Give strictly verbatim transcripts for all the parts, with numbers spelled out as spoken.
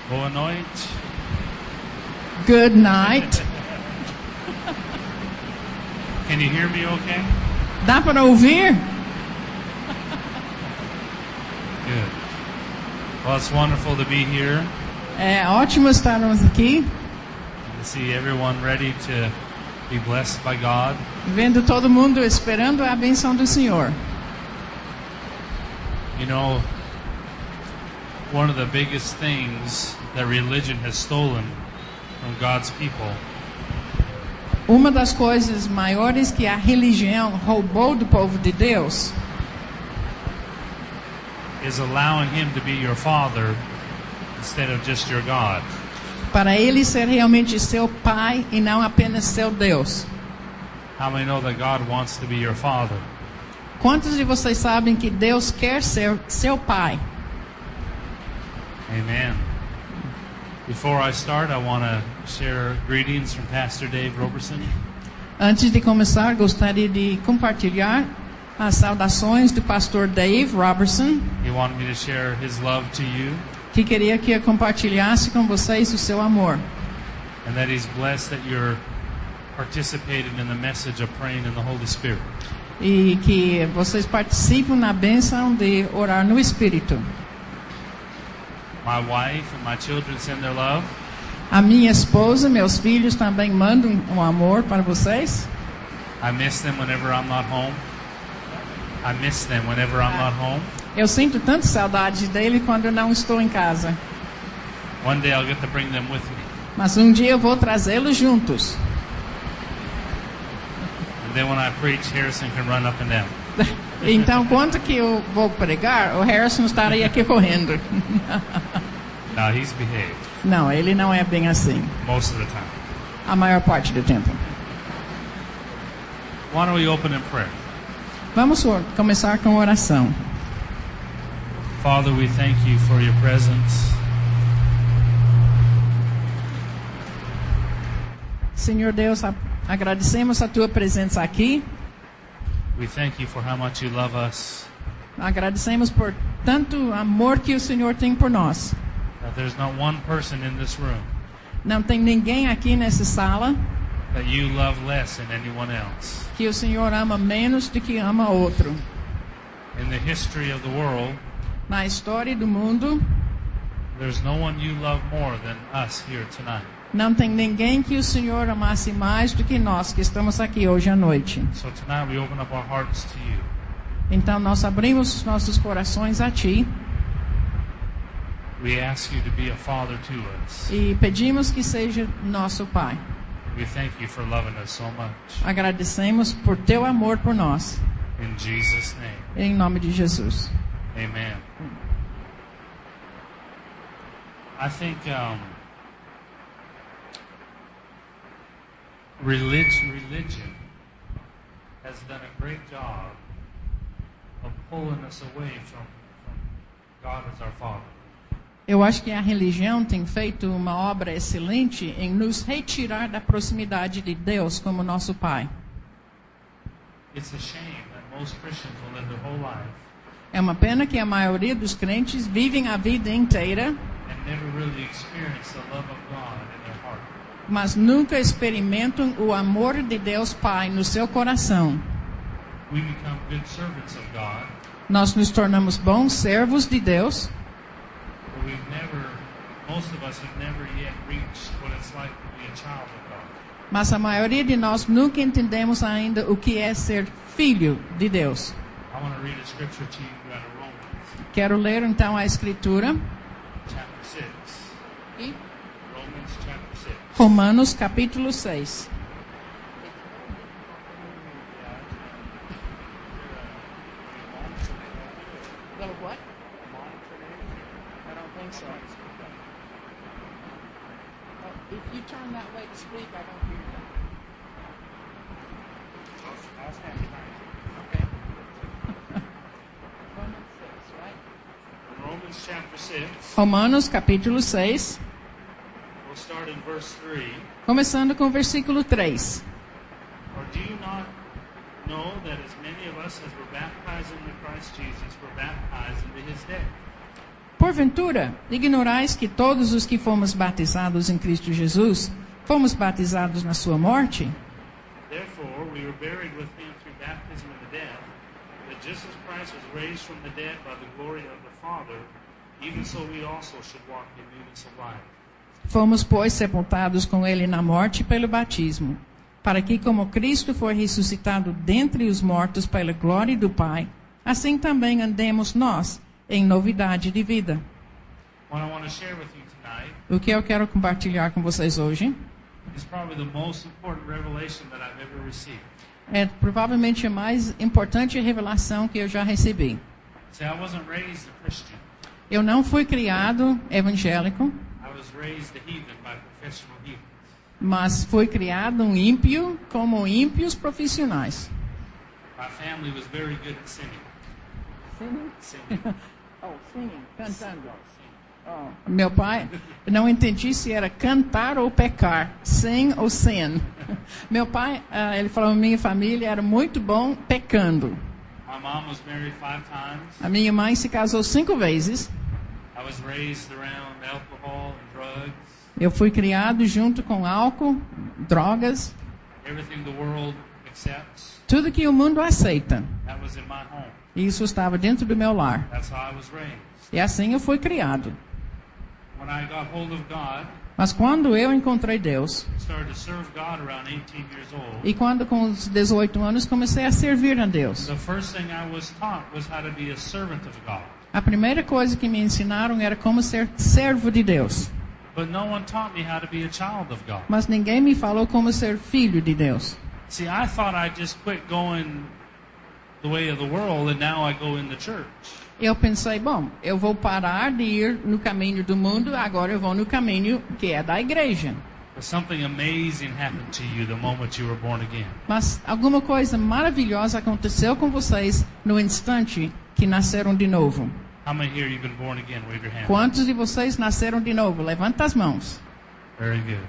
Boa noite. Good night. Can you hear me okay? Dá para ouvir? Good. Well, it's wonderful to be here É ótimo estarmos aqui, and to see everyone ready to be blessed by God. vendo todo mundo esperando a bênção do Senhor. You know, one of the biggest things that religion has stolen from God's people Uma das coisas maiores que a religião roubou do povo de Deus is allowing Him to be your Father instead of just your God. para ele ser realmente seu pai e não apenas seu Deus. How many know that God wants to be your Father? Quantos de vocês sabem que Deus quer ser seu pai? Amen. Before I start, I want to share greetings from Pastor Dave Roberson. Antes de começar, gostaria de compartilhar as saudações do pastor Dave Robertson, He wanted me to share his love to you, que queria que eu compartilhasse com vocês o seu amor. and that he's blessed that you're participating in the message of praying in the Holy Spirit. E que vocês participam na bênção de orar no Espírito. My wife and my children send their love. A minha esposa, meus filhos também mandam um amor para vocês. I miss them whenever I'm not home. I miss them whenever I'm not home. Eu sinto tanta saudade dele quando eu não estou em casa. One day I'll get to bring them with me. Mas um dia eu vou trazê-los juntos. And then when I preach, Harrison can run up and down. Então, quando que eu vou pregar, o Harrison estaria aqui correndo. Now he's behaved Não, ele não é bem assim, most of the time. a maior parte do tempo. Why don't we open in prayer? Vamos or- começar com oração. Father, we thank you for your presence. Senhor Deus, a- agradecemos a tua presença aqui. We thank you for how much you love us. Agradecemos por tanto amor que o Senhor tem por nós. That there's not one person in this room Não tem ninguém aqui nessa sala that you love less than anyone else. que o Senhor ama menos do que ama outro. In the history of the world, Na história do mundo, there's no one you love more than us here tonight. não tem ninguém que o Senhor amasse mais do que nós que estamos aqui hoje à noite. So tonight we open up our hearts to you. Então nós abrimos os nossos corações a Ti We ask you to be a father to us. e pedimos que seja nosso Pai. We thank you for loving us so much. Agradecemos por Teu amor por nós. In Jesus' name, Em nome de Jesus. amen. I think um, religion, religion has done a great job of pulling us away from, from God as our Father. Eu acho que a religião tem feito uma obra excelente em nos retirar da proximidade de Deus como nosso Pai. It's a shame that most Christians will live their whole life É uma pena que a maioria dos crentes vivem a vida inteira, and never really experience the love of God in their heart. mas nunca experimentam o amor de Deus Pai no seu coração. We become good servants of God, Nós nos tornamos bons servos de Deus, but we've never, most of us have never yet reached what it's like to be a child of God. mas a maioria de nós nunca entendemos ainda o que é ser filho de Deus. I want to read a scripture to you out of Romans Quero ler então a Escritura, chapter six. Romans chapter six. Romanos capítulo seis. If you turn that way to speak, I don't hear you. Okay. Romans six, right? Romans chapter six. Romanos capítulo seis, We'll start in verse three. começando com o versículo três. Or do you not know that as many of us as were baptized into Christ Jesus were baptized into his death? Porventura, ignorais que todos os que fomos batizados em Cristo Jesus, fomos batizados na sua morte? Therefore, we were buried with him through baptism into death, that just as Christ was raised from the dead by the glory of the Father, even so we also should walk in newness of life. Fomos, pois, sepultados com ele na morte pelo batismo, para que, como Cristo foi ressuscitado dentre os mortos pela glória do Pai, assim também andemos nós em novidade de vida. What I want to share with you tonight O que eu quero compartilhar com vocês hoje is probably the most important revelation that I've ever received. é provavelmente a mais importante revelação que eu já recebi. See, I wasn't raised a Christian. Eu não fui criado evangélico, I was raised a heathen by professional heathens. mas fui criado um ímpio como ímpios profissionais. My family was very good at singing. Singing. Oh, singing, cantando. Oh. Meu pai, eu não entendi se era cantar ou pecar, sing ou sin. Meu pai, uh, ele falou, minha família era muito bom pecando. My mom was married five times. A minha mãe se casou cinco vezes. I was raised around alcohol and drugs. Eu fui criado junto com álcool, drogas, Everything the world accepts. tudo que o mundo aceita. That was in my home. Isso estava dentro do meu lar. That's how I was raised. E assim eu fui criado. When I got hold of God, Mas quando eu encontrei Deus, started to serve God around eighteen years old, e quando com os dezoito anos comecei a servir a Deus, the first thing I was taught was how to be a servant of God. a primeira coisa que me ensinaram era como ser servo de Deus. But no one taught me how to be a child of God. Mas ninguém me falou como ser filho de Deus. See, I thought I'd just quit going the way of the world and now I go in the church. Eu pensei, bom, eu vou parar de ir no caminho do mundo, agora eu vou no caminho que é da igreja. But something amazing happened to you the moment you were born again. Mas alguma coisa maravilhosa aconteceu com vocês no instante que nasceram de novo. How many here you've been born again? Wave your hand. Quantos de vocês nasceram de novo? Levanta as mãos. Very good.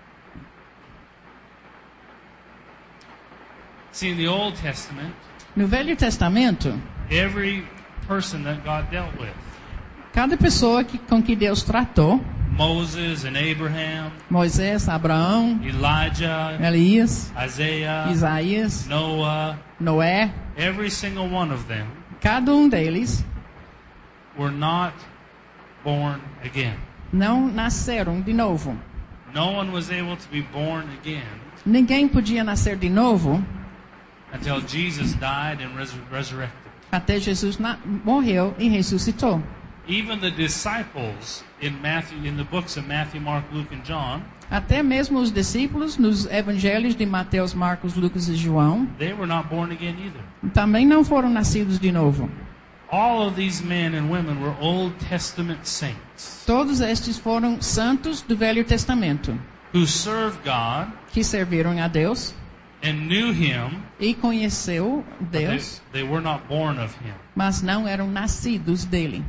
See, in the Old Testament, No Velho Testamento, every person that God dealt with, cada pessoa que, com que Deus tratou, Moses and Abraham, Moisés, Abraão, Elijah, Elias, Isaiah, Isaías, Noah, Noé, every single one of them cada um deles were not born again. não nasceram de novo. No one was able to be born again Ninguém podia nascer de novo until Jesus died and res- resurrected. até Jesus na- morreu e ressuscitou. Even the disciples in Matthew, in the books of Matthew, Mark, Luke, and John, Até mesmo os discípulos nos evangelhos de Mateus, Marcos, Lucas e João they were not born again either. também não foram nascidos de novo. All of these men and women were Old Testament saints Todos estes foram santos do Velho Testamento, who served God que serviram a Deus and knew Him, e conheceu but they, Deus, they were not born of Him. mas não eram nascidos dele.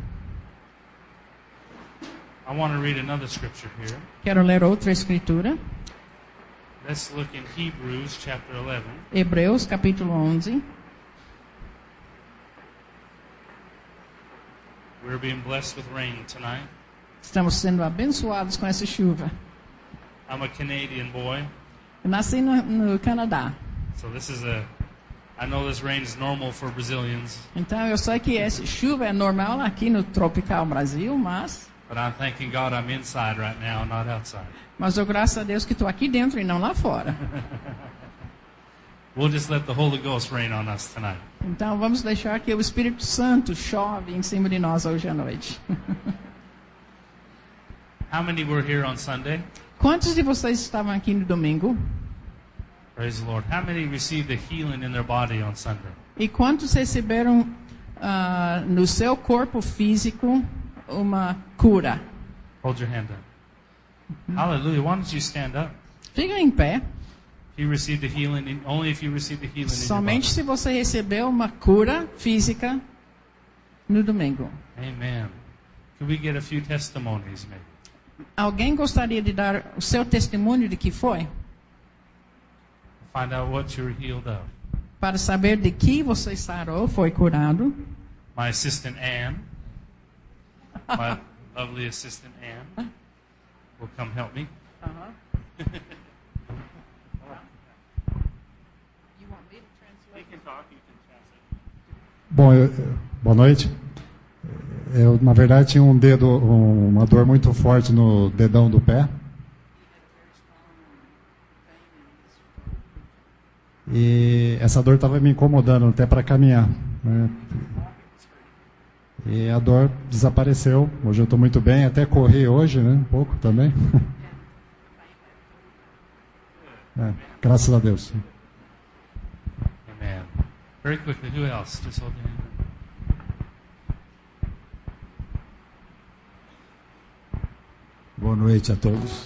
I want to read another scripture here. Quero ler outra escritura, Let's look in Hebrews chapter eleven. Hebreus capítulo onze. We're being blessed with rain tonight. Estamos sendo abençoados com essa chuva. I'm a Canadian boy, Eu nasci no, no Canadá, so this is a. I know this rain is normal for Brazilians, então eu sei que essa chuva é normal aqui no tropical Brasil, mas but I'm thanking God I'm inside right now, not outside. mas eu graças a Deus que estou aqui dentro e não lá fora. We'll just let the Holy Ghost rain on us tonight. Então vamos deixar que o Espírito Santo chove em cima de nós hoje à noite. How many were here on Sunday? Quantos de vocês estavam aqui no domingo? Praise the Lord. How many received the healing in their body on Sunday? E quantos receberam ah, no seu corpo físico uma cura? Hold your hand up. Hallelujah. Why don't you stand up? Fica em pé. If you received the healing, in, only if you received the healing in your Somente body. se você recebeu uma cura física no domingo. Amen. Could we get a few testimonies, maybe? Alguém gostaria de dar o seu testemunho de que foi? Find out what you were healed of. Para saber de que você sarou, foi curado. My assistant Anne, My lovely assistant Anne will come help me. Uh-huh. You want me to translate? You can talk, you can translate. Bom, eu, boa noite. Eu, na verdade, tinha um dedo, um, uma dor muito forte no dedão do pé. E essa dor estava me incomodando até para caminhar, né? E a dor desapareceu. Hoje eu estou muito bem, até corri hoje, né? Um pouco também. É, graças a Deus. Amen. Very quickly, who else? Just hold your hand. Boa noite a todos.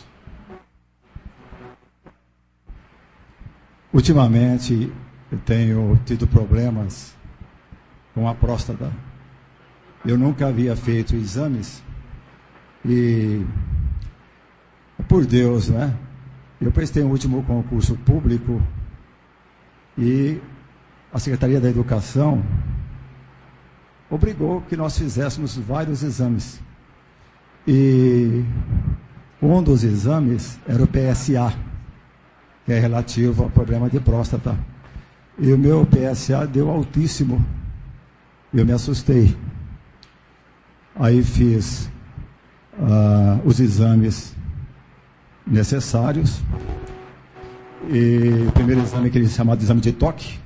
Ultimamente eu tenho tido problemas com a próstata. Eu nunca havia feito exames e, por Deus, né? Eu prestei um último concurso público e a Secretaria da Educação obrigou que nós fizéssemos vários exames. E um dos exames era o P S A, que é relativo ao problema de próstata. E o meu P S A deu altíssimo. Eu me assustei. Aí fiz uh, os exames necessários. E o primeiro exame, que eles chamam de exame de toque.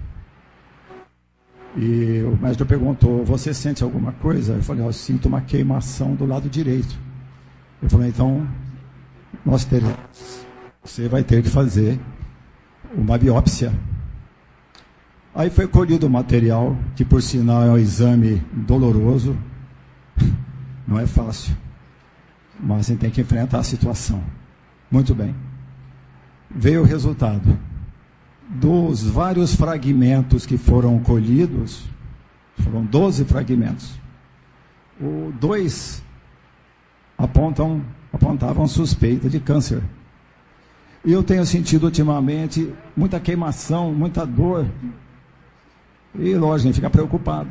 E o médico perguntou: você sente alguma coisa? Eu falei: eu sinto uma queimação do lado direito. Ele falou: então nós teremos, você vai ter que fazer uma biópsia. Aí foi colhido o material, que por sinal é um exame doloroso, não é fácil, mas a gente tem que enfrentar a situação. Muito bem. Veio o resultado. Dos vários fragmentos que foram colhidos, foram doze fragmentos, o dois apontam, apontavam suspeita de câncer. E eu tenho sentido ultimamente muita queimação, muita dor. E lógico, a gente fica preocupado.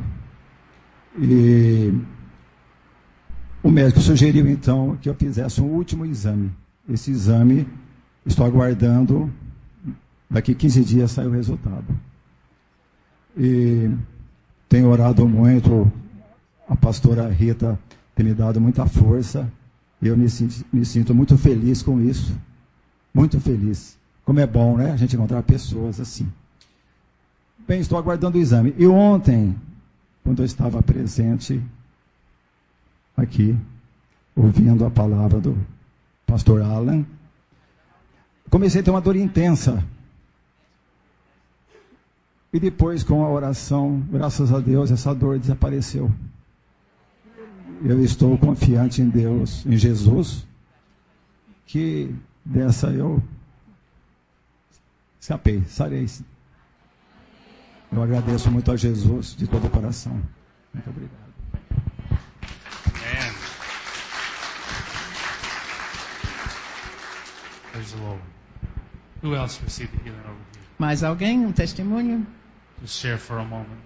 E o médico sugeriu então que eu fizesse um último exame. Esse exame, estou aguardando, daqui quinze dias sai o resultado. E tenho orado muito, a pastora Rita tem me dado muita força, e eu me sinto, me sinto muito feliz com isso. Muito feliz. Como é bom, né? A gente encontrar pessoas assim. Bem, estou aguardando o exame. E ontem, quando eu estava presente aqui, ouvindo a palavra do pastor Alan, comecei a ter uma dor intensa. E depois, com a oração, graças a Deus, essa dor desapareceu. Eu estou confiante em Deus, em Jesus, que dessa eu escapei, sarei. Eu agradeço muito a Jesus de todo o coração. Muito obrigado. Amen. Praise the Lord. Who else received the healing over here? Mais alguém? Um testemunho? Just share for a moment.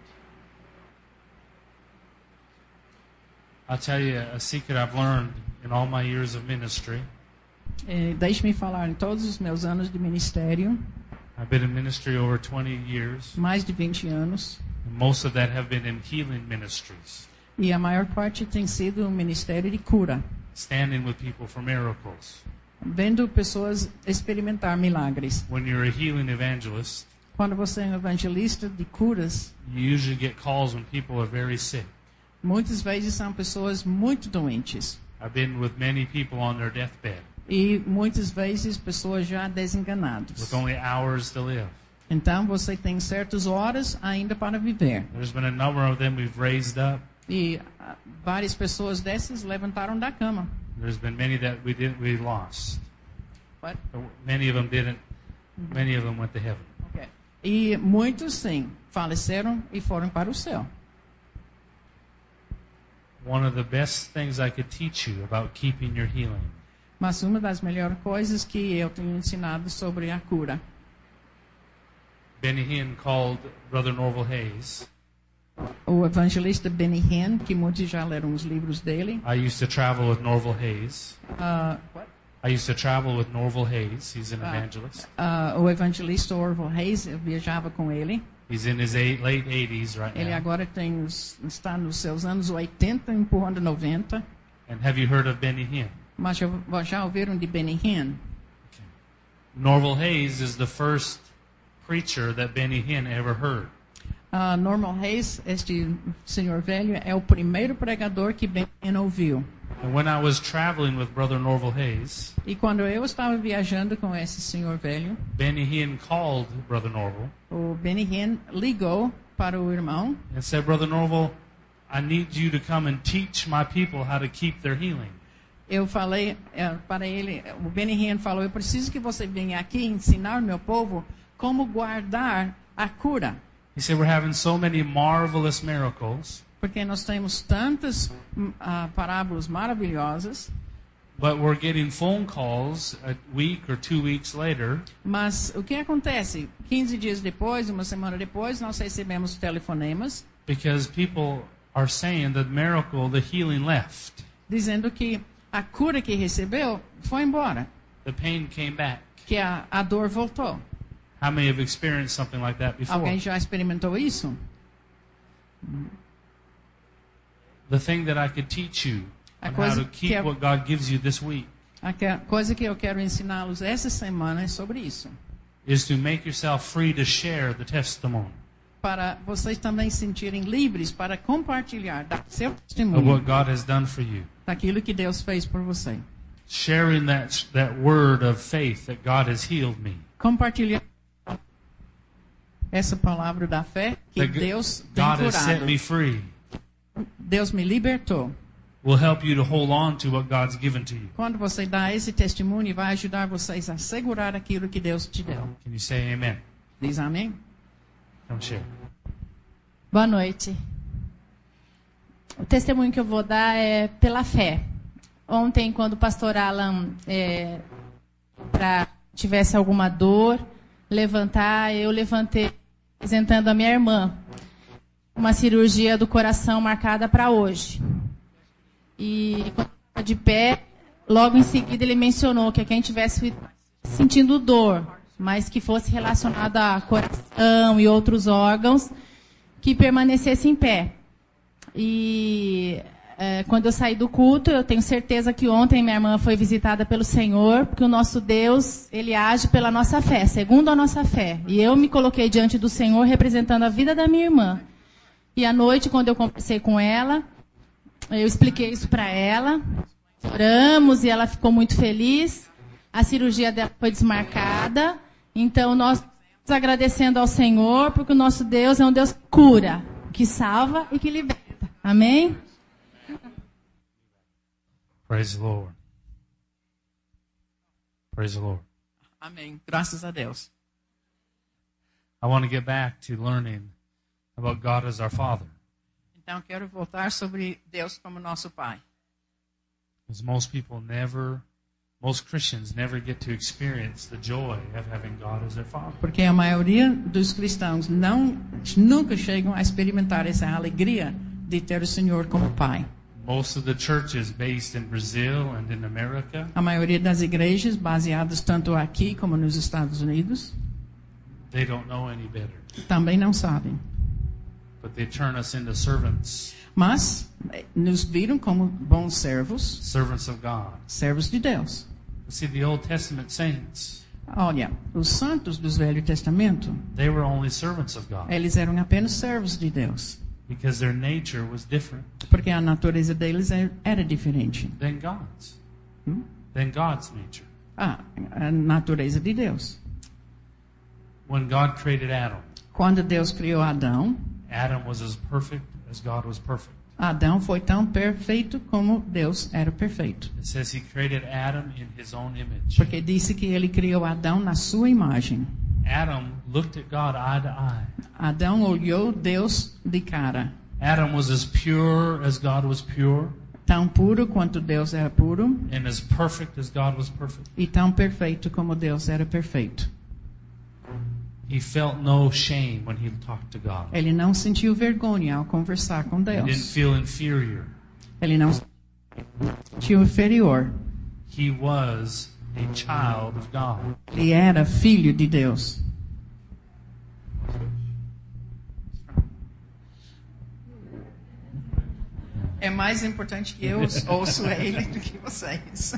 I'll tell you a secret I've learned in all my years of ministry. Eh, Deixe-me falar, em todos os meus anos de ministério, I've been in ministry over twenty years. mais de vinte anos, And most of that have been in healing ministries, e a maior parte tem sido um ministério de cura, standing with people for miracles. vendo pessoas experimentar milagres. When you're a healing evangelist, Quando você é um evangelista de curas, you usually get calls when people are very sick. muitas vezes são pessoas muito doentes. I've been with many people on their deathbed E muitas vezes pessoas já desenganadas. with only hours to live. Então você tem certas horas ainda para viver. There's been a number of them we've raised up. E ah, várias pessoas dessas levantaram da cama. There's been many that we did we lost. What? Many of them didn't. Many of them went to heaven. Okay. E muitos, sim, faleceram e foram para o céu. One of the best things I could teach you about keeping your healing Mas uma das melhores coisas que eu tenho ensinado sobre a cura. Benny Hinn called Brother Norval Hayes O evangelista Benny Hinn, que muitos já leram os livros dele. I used to travel with Norval Hayes. Uh, what? I used to travel with Norval Hayes. He's an Ah. evangelist. Uh, o evangelista Orville Hayes, eu viajava com ele. He's in his eight, late eighties right Ele now. agora tem os, está nos seus anos oitenta, empurrando noventa. And have you heard of Benny Hinn? Mas já, já ouviram de Benny Hinn? Norval Hayes is the first preacher that Benny Hinn ever heard. Uh, Norman Hayes, este senhor velho, é o primeiro pregador que Benny Hinn ouviu. And when I was traveling with Brother Norval Hayes, E quando eu estava viajando com esse senhor velho, Benny Hinn called Brother Norval o Benny Hinn ligou para o irmão and said, Brother Norval, I need you to come and teach my people how to keep their healing. Eu falei eh, para ele, o Benny Hinn falou, eu preciso que você venha aqui ensinar o meu povo como guardar a cura. He said, we're having so many marvelous miracles, Porque nós temos tantas uh, parábolas maravilhosas, but we're getting phone calls a week or two weeks later mas o que acontece? quinze dias depois, uma semana depois, nós recebemos telefonemas because people are saying the miracle, the healing left. dizendo que a cura que recebeu foi embora, The pain came back. que a, a dor voltou. How many have experienced something like that before? Alguém já experimentou isso? The thing that I could teach you A on how coisa to que keep eu- what God gives you this week A que- a coisa que eu quero ensiná-los essa semana é sobre isso. is to make yourself free to share the testimony Para vocês também se sentirem livres para compartilhar da seu of testemunho what God has done for you. daquilo que Deus fez por você. Sharing that, that word of faith that God has healed me. Compartilhar essa palavra da fé que That Deus tem God has set curado. me free. Deus me libertou. Will help you to hold on to what God's given to you. Quando você dá esse testemunho, vai ajudar vocês a segurar aquilo que Deus te deu. Can you say amen? Diz amém? Come share. Boa noite. O testemunho que eu vou dar é pela fé. Ontem, quando o pastor Alan é, pra, tivesse alguma dor, levantar, eu levantei apresentando a minha irmã. Uma cirurgia do coração marcada para hoje. E quando eu estava de pé, logo em seguida ele mencionou que quem estivesse sentindo dor, mas que fosse relacionado a coração e outros órgãos, que permanecesse em pé. E é, quando eu saí do culto, eu tenho certeza que ontem minha irmã foi visitada pelo Senhor, porque o nosso Deus, ele age pela nossa fé, segundo a nossa fé. E eu me coloquei diante do Senhor representando a vida da minha irmã. E à noite, quando eu conversei com ela, eu expliquei isso para ela, oramos e ela ficou muito feliz. A cirurgia dela foi desmarcada. Então, nós estamos agradecendo ao Senhor, porque o nosso Deus é um Deus que cura, que salva e que liberta. Amém? Praise the Lord. Praise the Lord. Amém. Graças a Deus. I want to get back to learning about God as our Father. Então, quero voltar sobre Deus como nosso Pai. Because most people never, most Christians never get to experience the joy of having God as their Father. Porque a maioria dos cristãos não, nunca chegam a experimentar essa alegria de ter o Senhor como Pai. Most of the churches based in Brazil and in America, A maioria das igrejas, baseadas tanto aqui como nos Estados Unidos, they don't know any better. também não sabem. But they turn us into servants, Mas eh, nos viram como bons servos, servants of God. servos de Deus. See, the Old Testament saints, Olha, os santos do Velho Testamento, they were only servants of God eles eram apenas servos de Deus. because their nature was different Porque a natureza deles é- era diferente. than God's, Hum? than God's nature. Ah, a natureza de Deus. When God created Adam, Quando Deus criou Adão, Adam was as perfect as God was perfect. Adão foi tão perfeito como Deus era perfeito. It says he created Adam in his own image. Porque disse que ele criou Adão na sua imagem. Adam looked at God eye to eye. Adão olhou Deus de cara. Adam was as pure as God was pure Tão puro quanto Deus era puro and as perfect as God was perfect. e tão perfeito como Deus era perfeito. He felt no shame when he talked to God. Ele não sentiu vergonha ao conversar com He didn't Deus. feel inferior. Ele não se sentiu inferior. He was a child of God. Ele era filho de Deus. É mais importante que eu ouço ele do que vocês.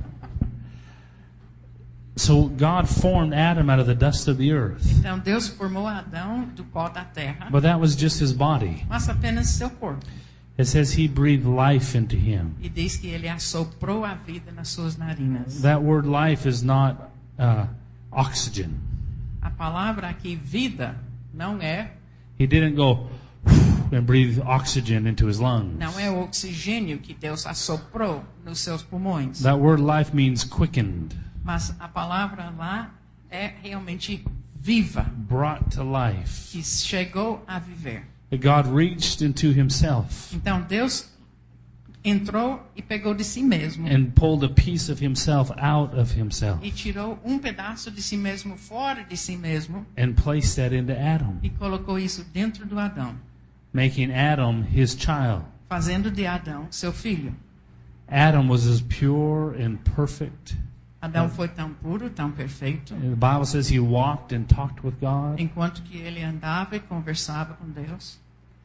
So God formed Adam out of the dust of the earth. Então Deus formou Adão do pó da terra, But that was just his body. mas apenas seu corpo. It says he breathed life into him. E diz que ele assoprou a vida nas suas narinas. That word life is not uh, oxygen. A palavra aqui, vida, não é, He didn't go and breathe oxygen into his lungs. não é o oxigênio que Deus assoprou nos seus pulmões. That word life means quickened, Mas a palavra lá é realmente viva, brought to life. que chegou a viver. That God reached into himself Então Deus entrou e pegou de si mesmo and pulled a piece of himself out of himself e tirou um pedaço de si mesmo fora de si mesmo and placed that into Adam, e colocou isso dentro do Adão, making Adam his child. fazendo de Adão seu filho. Adam was as pure and perfect. Adão foi tão puro, tão perfeito, The Bible says he walked and talked with God. enquanto que ele andava e conversava com Deus.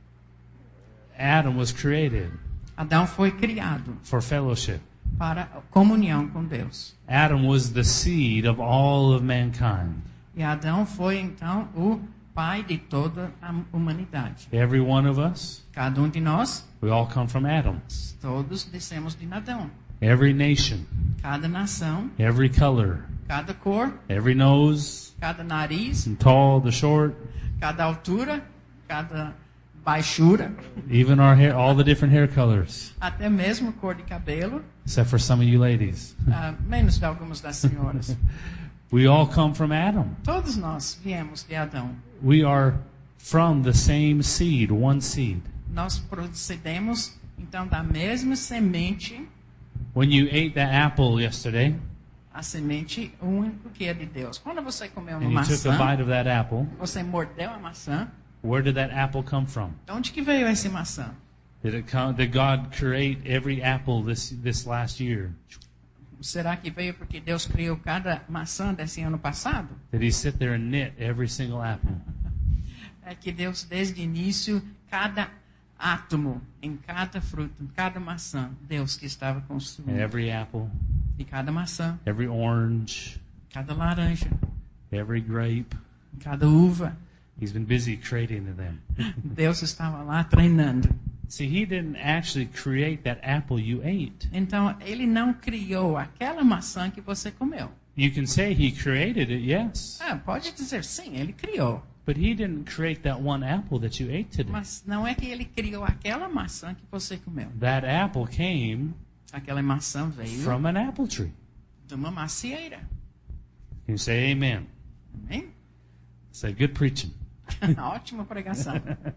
Adam was created Adão foi criado for fellowship. para comunhão com Deus. Adam was the seed of all of mankind. E Adão foi então o pai de toda a humanidade. Every one of us, Cada um de nós, we all come from Adam. todos descemos de Adão. Every nation, Cada nação, every color, cada cor, every nose, cada nariz, the tall, the short, cada altura, cada baixura, even our hair, all the different hair colors, até mesmo cor de cabelo, except for some of you ladies. ah, menos de algumas das senhoras. We all come from Adam. Todos nós viemos de Adão. We are from the same seed, one seed. Nós procedemos então da mesma semente, When you ate that apple yesterday, a semente única que é de Deus. Quando você comeu uma and you took a maçã, bite of that apple, você mordeu a maçã, where did that apple come from? de onde que veio essa maçã? Did it come? Did God create every apple this this last year? Será que veio porque Deus criou cada maçã desse ano passado? Did He sit there and knit every single apple? É que Deus, desde o início, cada átomo, em cada fruto, em cada maçã, Deus que estava construindo. Every apple, E cada maçã, every orange, cada laranja, every grape. cada uva, He's been busy creating them. Deus estava lá treinando. See, He didn't actually create that apple you ate. Então, Ele não criou aquela maçã que você comeu. You can say He created it, yes, Ah, pode dizer sim, Ele criou. but He didn't create that one apple that you ate today. Mas não é que Ele criou aquela maçã que você comeu. That apple came Aquela maçã veio from an apple tree. de uma macieira. You say amen. Amém? Say good preaching. Ótima pregação.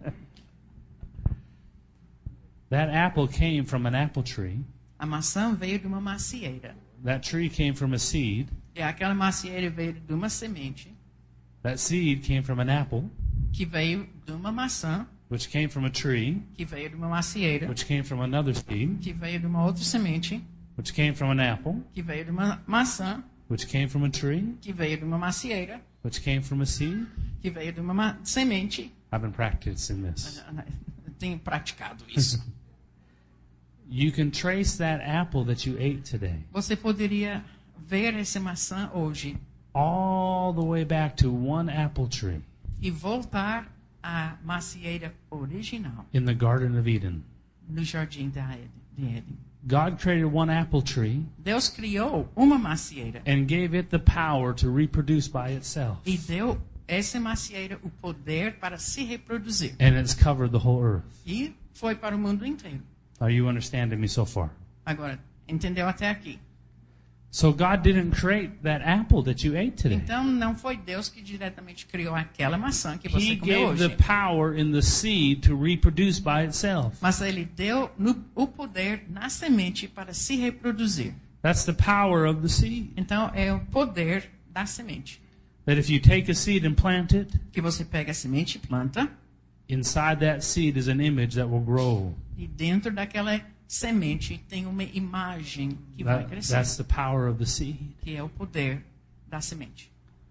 That apple came from an apple tree. A maçã veio de uma macieira. That tree came from a seed. E aquela macieira veio de uma semente, That seed came from an apple, que veio de uma maçã, which came from a tree, que veio de uma macieira, which came from another seed, que veio de uma outra semente, which came from an apple, que veio de uma maçã, which came from a tree, que veio de uma macieira, which came from a seed. que veio de uma ma- semente. I've been practicing this. Eu tenho praticado isso. You can trace that apple that you ate today Você poderia ver essa maçã hoje all the way back to one apple tree e voltar à macieira original in the Garden of Eden. no jardim da Eden- de Éden. God created one apple tree Deus criou uma macieira and gave it the power to reproduce by itself. e deu essa macieira o poder para se reproduzir. And it's covered the whole earth. E foi para o mundo inteiro. Are you understanding me so far? Agora, entendeu até aqui? So God didn't create that apple that you ate today. Então, não foi Deus que diretamente criou aquela maçã que você He comeu gave hoje. the power in the seed to reproduce by itself. Mas Ele deu no, o poder na semente para se reproduzir. That's the power of the seed. Então, é o poder da semente. that if you take a seed and plant it, que você pega a semente e planta, inside that seed is an image that will grow. e dentro daquela semente tem uma imagem que vai That, crescer, that's the power of the seed. que é o poder da semente.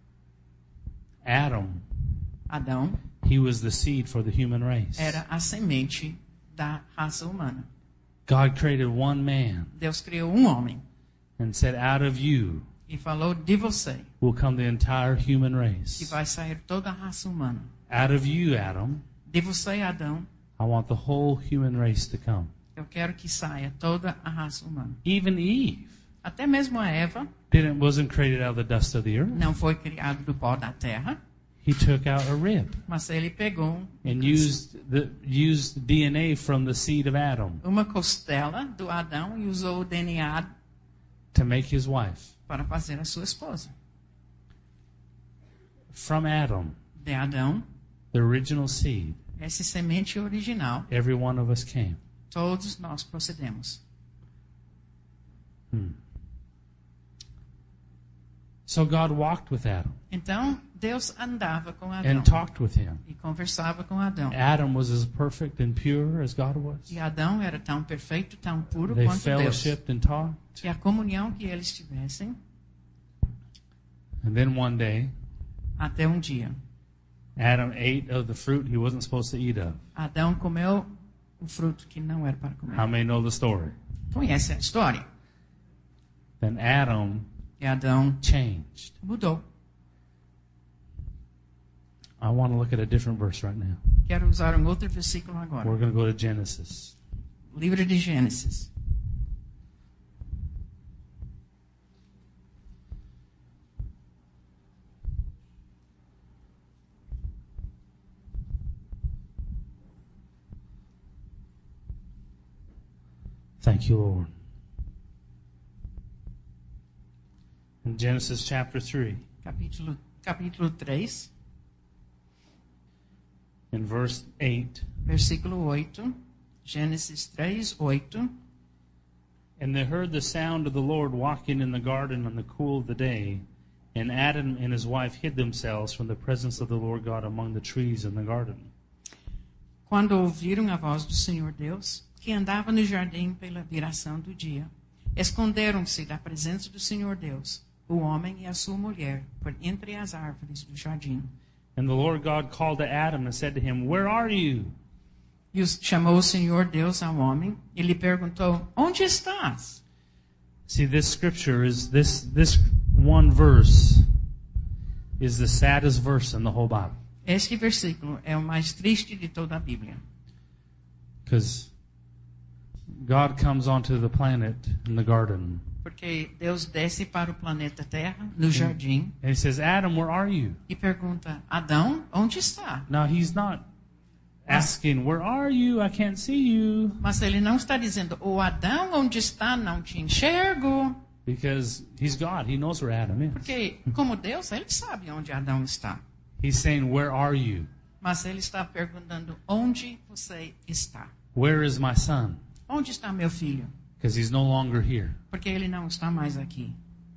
Adam, Adão he was the seed for the human race. era a semente da raça humana. God created one man Deus criou um homem and said, out of you e falou de você will come the entire human que race. vai sair toda a raça humana. Out of you, Adam, De você, Adão, I want the whole human race to come. eu quero que saia toda a raça humana. Even Eve Até mesmo a Eva didn't wasn't created out of the dust of the earth. não foi criado do pó da terra, He took out a rib mas ele pegou and used the used D N A from the seed of Adam uma costela do Adão e usou o D N A to make his wife. para fazer a sua esposa. From Adam, De Adão, the original seed, essa semente original, every one of us came. todos nós procedemos. Hmm. So God walked with Adam Então, Deus andava com Adão and talked with him. e conversava com Adão. Adam was as perfect and pure as God was. E Adão era tão perfeito, tão puro They quanto Deus. fellowshipped and talked. E a comunhão que eles tivessem, And then one day, até um dia, Adam ate of the fruit he wasn't supposed to eat of. Adão comeu o fruto que não era para comer. How many know the story? Conhece a história? Then Adam E Adão changed. mudou. I want to look at a different verse right now. Quero usar um outro versículo agora. We're going to go to Genesis. Livro de Gênesis. Thank you, Lord. In Genesis chapter three, Capítulo, capítulo três, in verse eight, versículo oito. Gênesis três, oito. and they heard the sound of the Lord walking in the garden in the cool of the day, and Adam and his wife hid themselves from the presence of the Lord God among the trees in the garden. Quando ouviram a voz do Senhor Deus, que andava no jardim pela viração do dia, esconderam-se da presença do Senhor Deus, o homem e a sua mulher, por entre as árvores do jardim. And the Lord God called to Adam and said to him, "Where are you?" E os- chamou o Senhor Deus ao homem e lhe perguntou: Onde estás? See, this scripture is this this one verse is the saddest verse in the whole Bible, Este versículo é o mais triste de toda a Bíblia. because God comes onto the planet in the garden Porque Deus desce para o planeta Terra, no jardim, and He says, "Adam, where are you?" e pergunta: Adão, onde está? Now He's not asking, "Where are you? I can't see you," Mas ele não está dizendo: O Adão, onde está? Não te enxergo. because He's God. He knows where Adam is. Porque, como Deus, ele sabe onde Adão está. He's saying, "Where are you? Mas ele está perguntando: Onde você está? Where is my son?" Onde está meu filho? Because he's no longer here. Porque ele não está mais aqui.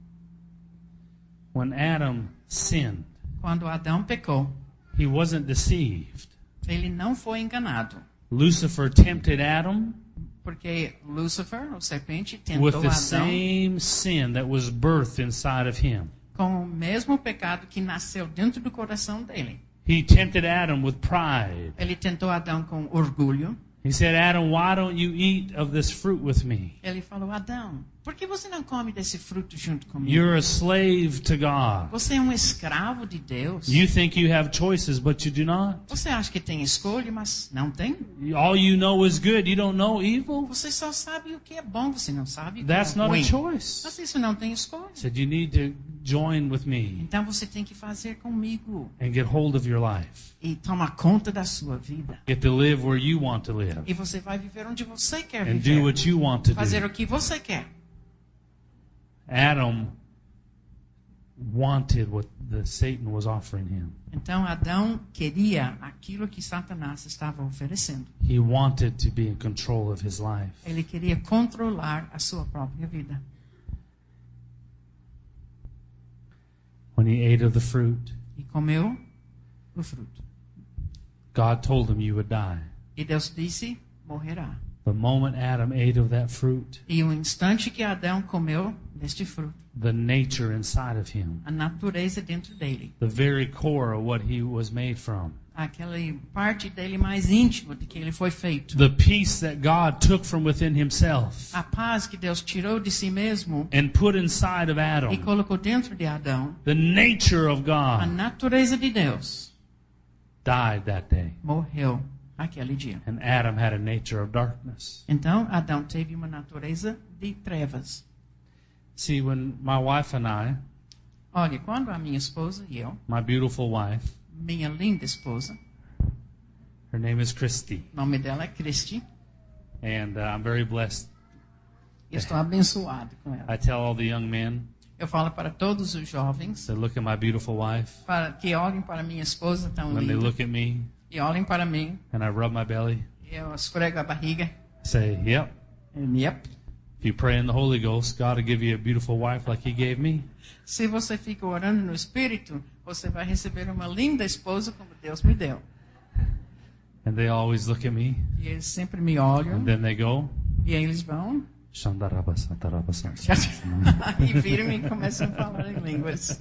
When Adam sinned, Quando Adão pecou, he wasn't deceived. ele não foi enganado. Lucifer tempted Adam Porque Lúcifer, o serpente, with tentou the Adão same sin that was birthed inside of him. com o mesmo pecado que nasceu dentro do coração dele. He tempted Adam with pride. Ele tentou Adão com orgulho. He said, "Adam, why don't you eat of this fruit with me? Ele falou: Adão, por que você não come desse fruto junto comigo? You're a slave to God. Você é um escravo de Deus. You think you have choices, but you do not. Você acha que tem escolha, mas não tem. All you know is good. You don't know evil. Você só sabe o que é bom, você não sabe o que That's é not a ruim. choice." Mas isso não tem escolha. He said, "You need to join with me Então você tem que fazer comigo and get hold of your life. e tomar conta da sua vida. Get to live where you want to live E você vai viver onde você quer and do viver. what you want to Fazer do." o que você quer. Adam wanted what the Satan was offering him. Então Adão queria aquilo que Satanás estava oferecendo. He wanted to be in control of his life. Ele queria controlar a sua própria vida. When he he ate of the fruit. e comeu o fruto. God told him you would die. E Deus disse, morrerá. The moment Adam ate of that fruit, E o instante que Adão comeu deste fruto, the nature inside of him, a natureza dentro dele, the very core of what he was made from, aquela parte dele mais íntima de que ele foi feito, the peace that God took from within himself a paz que Deus tirou de si mesmo and put inside of e Adam, colocou dentro de Adão, the nature of a God, natureza de Deus, died that day. morreu aquele dia. And Adam had a nature of darkness. Então, Adão teve uma natureza de trevas. See, when my wife and I, Olha, quando a minha esposa e eu, my beautiful wife, minha linda esposa, her name is Christy, o nome dela é Christy, and uh, I'm very blessed. eu estou abençoado com ela. I tell all the young men Eu falo para todos os jovens to look at my beautiful wife. para que olhem para minha esposa tão When they linda look at me e olhem para mim. and I rub my belly, Eu esfrego a barriga. I say, yep, E, yep. if you pray in the Holy Ghost, God will give you a beautiful wife like he gave me. Se você fica orando no Espírito, você vai receber uma linda esposa como Deus me deu. And they always look at me, E eles sempre me olham and then they go, e aí eles vão Shandarabasa, tarabasa. e viram e começam a falar em línguas.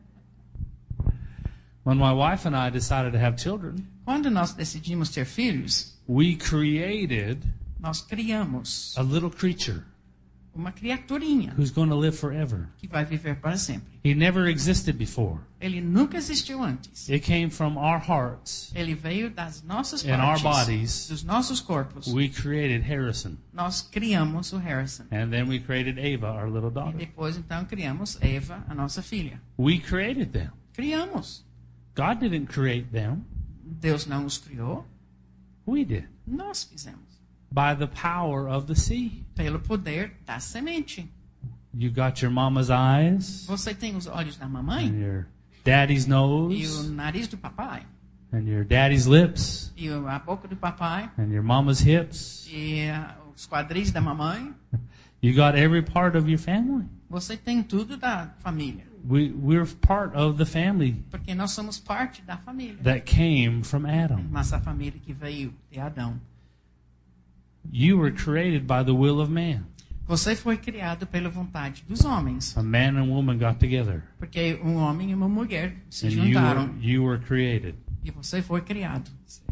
When my wife and I decided to have children, Quando nós decidimos ter filhos, we created nós criamos a little creature uma criaturinha who's going to live forever. que vai viver para sempre. He never existed before. Ele nunca existiu antes. It came from our hearts Ele veio das nossas and our partes, bodies. dos nossos corpos. We created Harrison. Nós criamos o Harrison. And then we created Ava, our little E daughter. depois, então, criamos Eva, a nossa filha. We created them. Criamos. God didn't create them. Deus não os criou, We did. nós fizemos. By the power of the sea. Pelo poder da semente. You got your mama's eyes Você tem os olhos da and mamãe your daddy's e o nose nariz do papai and your daddy's lips e a boca do papai and your mama's hips. e ah, os quadris da mamãe. You got every part of your family. Você tem tudo da família. We, we're part of the family Porque nós somos parte da família. that came from Adam. Nossa família que veio de Adão. You were created by the will of man. Você foi criado pela vontade dos homens. A man and woman got together. Porque um homem e uma mulher se And you were, juntaram. you were created. E você foi criado.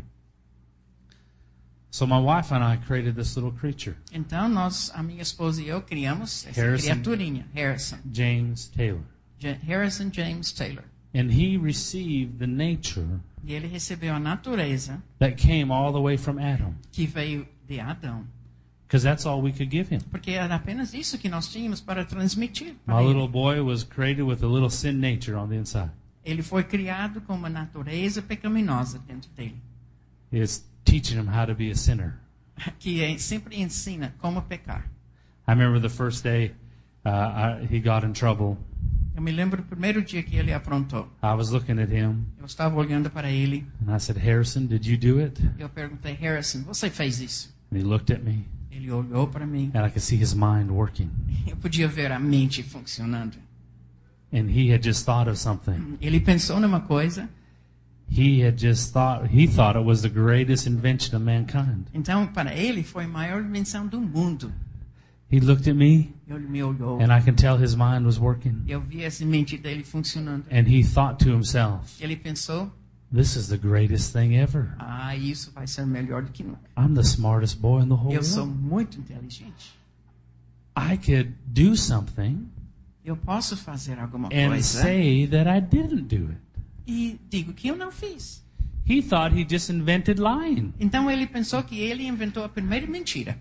So my wife and I created this little creature, Então, nós, a minha esposa e eu criamos essa Harrison. criaturinha, Harrison. James Taylor. Ja- Harrison James Taylor. And he received the nature E ele recebeu a natureza that came all the way from Adam. que veio de Adão. Because that's all we could give him. Porque era apenas isso que nós tínhamos para transmitir para My ele. little boy was created with a little sin nature on the inside. Ele foi criado com uma natureza pecaminosa dentro dele. It's teaching him how to be a sinner. Que é- sempre ensina como pecar. I remember the first day uh, I, he got in trouble. Eu me lembro do primeiro dia que ele aprontou. I was looking at him Eu estava olhando para ele. and I said, Harrison, did you do it? Eu perguntei, Harrison, você fez isso? And he looked at me Ele olhou para mim. and I could see his mind working. Eu podia ver a mente funcionando. And he had just thought of something. Ele pensou numa coisa. He had just thought, he thought it was the greatest invention of mankind. Então, para ele, foi a maior invenção do mundo. He looked at me Ele me olhou. and I could tell his mind was working. Eu vi essa mente dele funcionando. And he thought to himself, Ele pensou, this is the greatest thing ever. ah, isso vai ser melhor do que nunca. I'm the smartest boy in the whole Eu sou world. muito inteligente. I could do something Eu posso fazer alguma and coisa say that I didn't do it. e digo que eu não fiz. He thought he just invented lying. Então ele pensou que ele inventou a primeira mentira.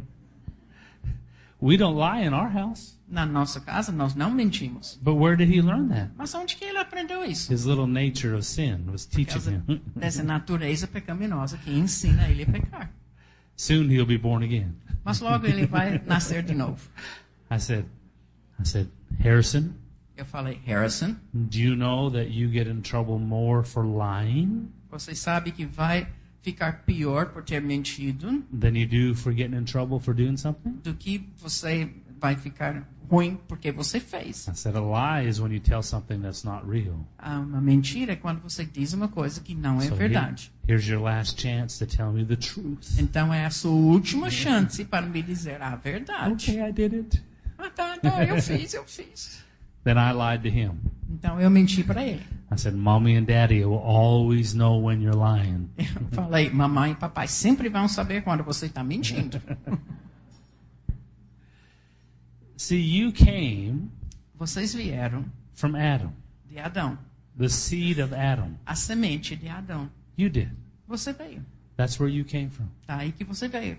We don't lie in our house. Na nossa casa, nós não mentimos. But where did he learn that? Mas onde que ele aprendeu isso? His little nature of sin was Por teaching causa him. dessa natureza pecaminosa que ensina ele a pecar. Soon he'll be born again. Mas logo ele vai nascer de novo. I said, I said, Harrison, Eu falei, Harrison, do you know that you get in trouble more for lying você sabe que vai ficar pior por ter mentido than you do for getting in trouble for doing something? do que você vai ficar, ruim porque você fez. I said, a lie is when you tell something that's not real. Ah, uma mentira é quando você diz uma coisa que não é So verdade. here- here's your last chance to tell me the truth. Então é a sua última chance para me dizer a verdade. Okay, I did it. Ah, tá, então eu fiz, eu fiz. Then I lied to him. Então eu menti para ele. I said, Mommy and Daddy will always know when you're lying. Eu falei, mamãe e papai sempre vão saber quando você está mentindo. See, you came Vocês vieram from Adam, de Adão, the seed of Adam. a semente de Adão. You did. Você veio. That's where you came from. Tá aí que você veio.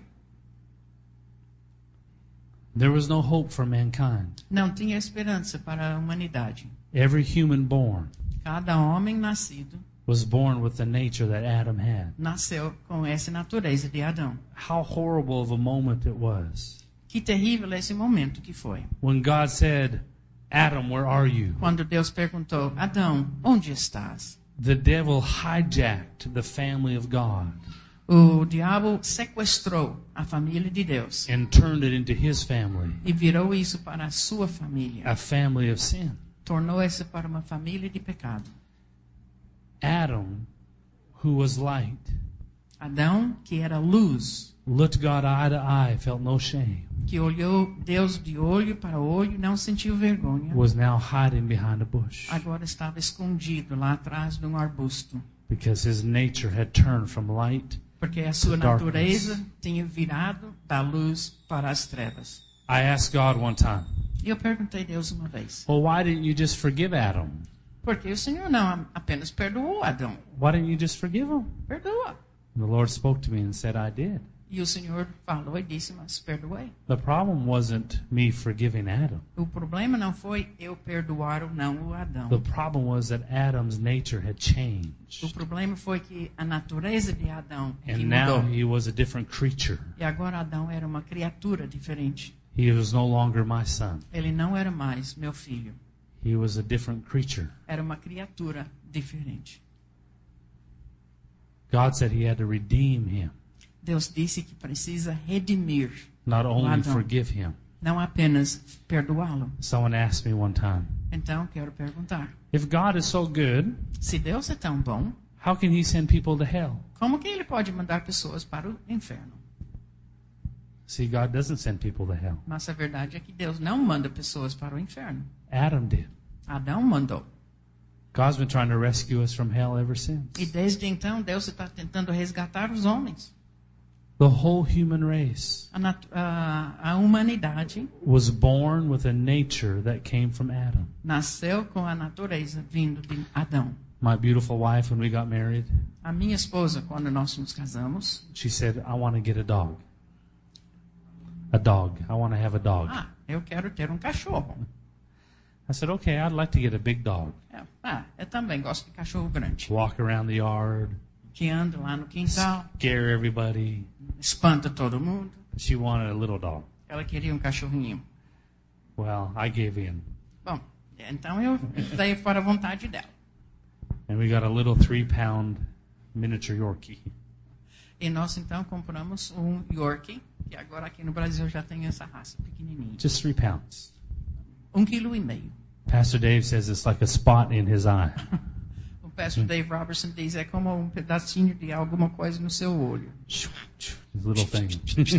There was no hope for mankind. Não tinha esperança para a humanidade. Every human born Cada homem nascido was born with the nature that Adam had. nasceu com essa natureza de Adão. How horrible of a moment it was Que terrível esse momento que foi. when God said, Adam, where are you? Quando Deus perguntou, Adão, onde estás? The devil hijacked the family of God O diabo sequestrou a família de Deus and turned it into his family, e virou isso para a sua família. a family of sin. Tornou isso para uma família de pecado. Adam, who was light, Adão, que era luz, looked God eye to eye, felt no shame, que olhou Deus de olho para olho e não sentiu vergonha, was now hiding behind a bush agora estava escondido lá atrás de um arbusto, because his nature had turned from light. porque a sua Darkness. natureza tinha virado da luz para as trevas. I asked God one time, E eu perguntei a Deus uma vez, well, why didn't you just forgive Adam? por que o Senhor não apenas perdoou Adão? Why didn't you just forgive him? Perdoa. And the Lord spoke to me and said, I did. E o Senhor falou e disse, mas perdoei. The problem wasn't me forgiving Adam. O problema não foi eu perdoar ou não o Adão. The problem was that Adam's nature had O changed. problema foi que a natureza de Adão é que And now mudou. he was a different creature. E agora Adão era uma criatura diferente. He was no longer my son. Ele não era mais meu filho. He was a different creature. Era uma criatura diferente. God said he had to redeem him, Deus disse que precisa redimir, not only Adão. forgive him. não apenas perdoá-lo. Someone asked me one time, Então, quero perguntar, if God is so good, se Deus é tão bom, how can he send people to hell? como que ele pode mandar pessoas para o inferno? See, God doesn't send people to hell. Mas a verdade é que Deus não manda pessoas para o inferno. Adam did. Adão mandou. God's been trying to rescue us from hell ever since. E desde então, Deus está tentando resgatar os homens. The whole human race A, nat- a, a humanidade was born with a nature that came from Adam. nasceu com a natureza vindo de Adão. My beautiful wife, when we got married, A minha esposa, quando nós nos casamos, she said, I want to get a dog. A dog. I want to have a dog. ah, eu quero ter um cachorro. I said, okay, I'd like to get a big dog. É, ah, eu também gosto de cachorro grande. Walk around the yard, Que anda lá no quintal, scare everybody. espanta todo mundo. She wanted a little dog. Ela queria um cachorrinho. Well, I gave in. Bom, então eu dei para a vontade dela. And we got a little three pound miniature Yorkie. E nós então compramos um Yorkie, que agora aqui no Brasil já tem essa raça pequenininha. Just three pounds. Um quilo e meio. Pastor Dave says it's like a spot in his eye. O pastor Dave Robertson diz é como um pedacinho de alguma coisa no seu olho. This little thing.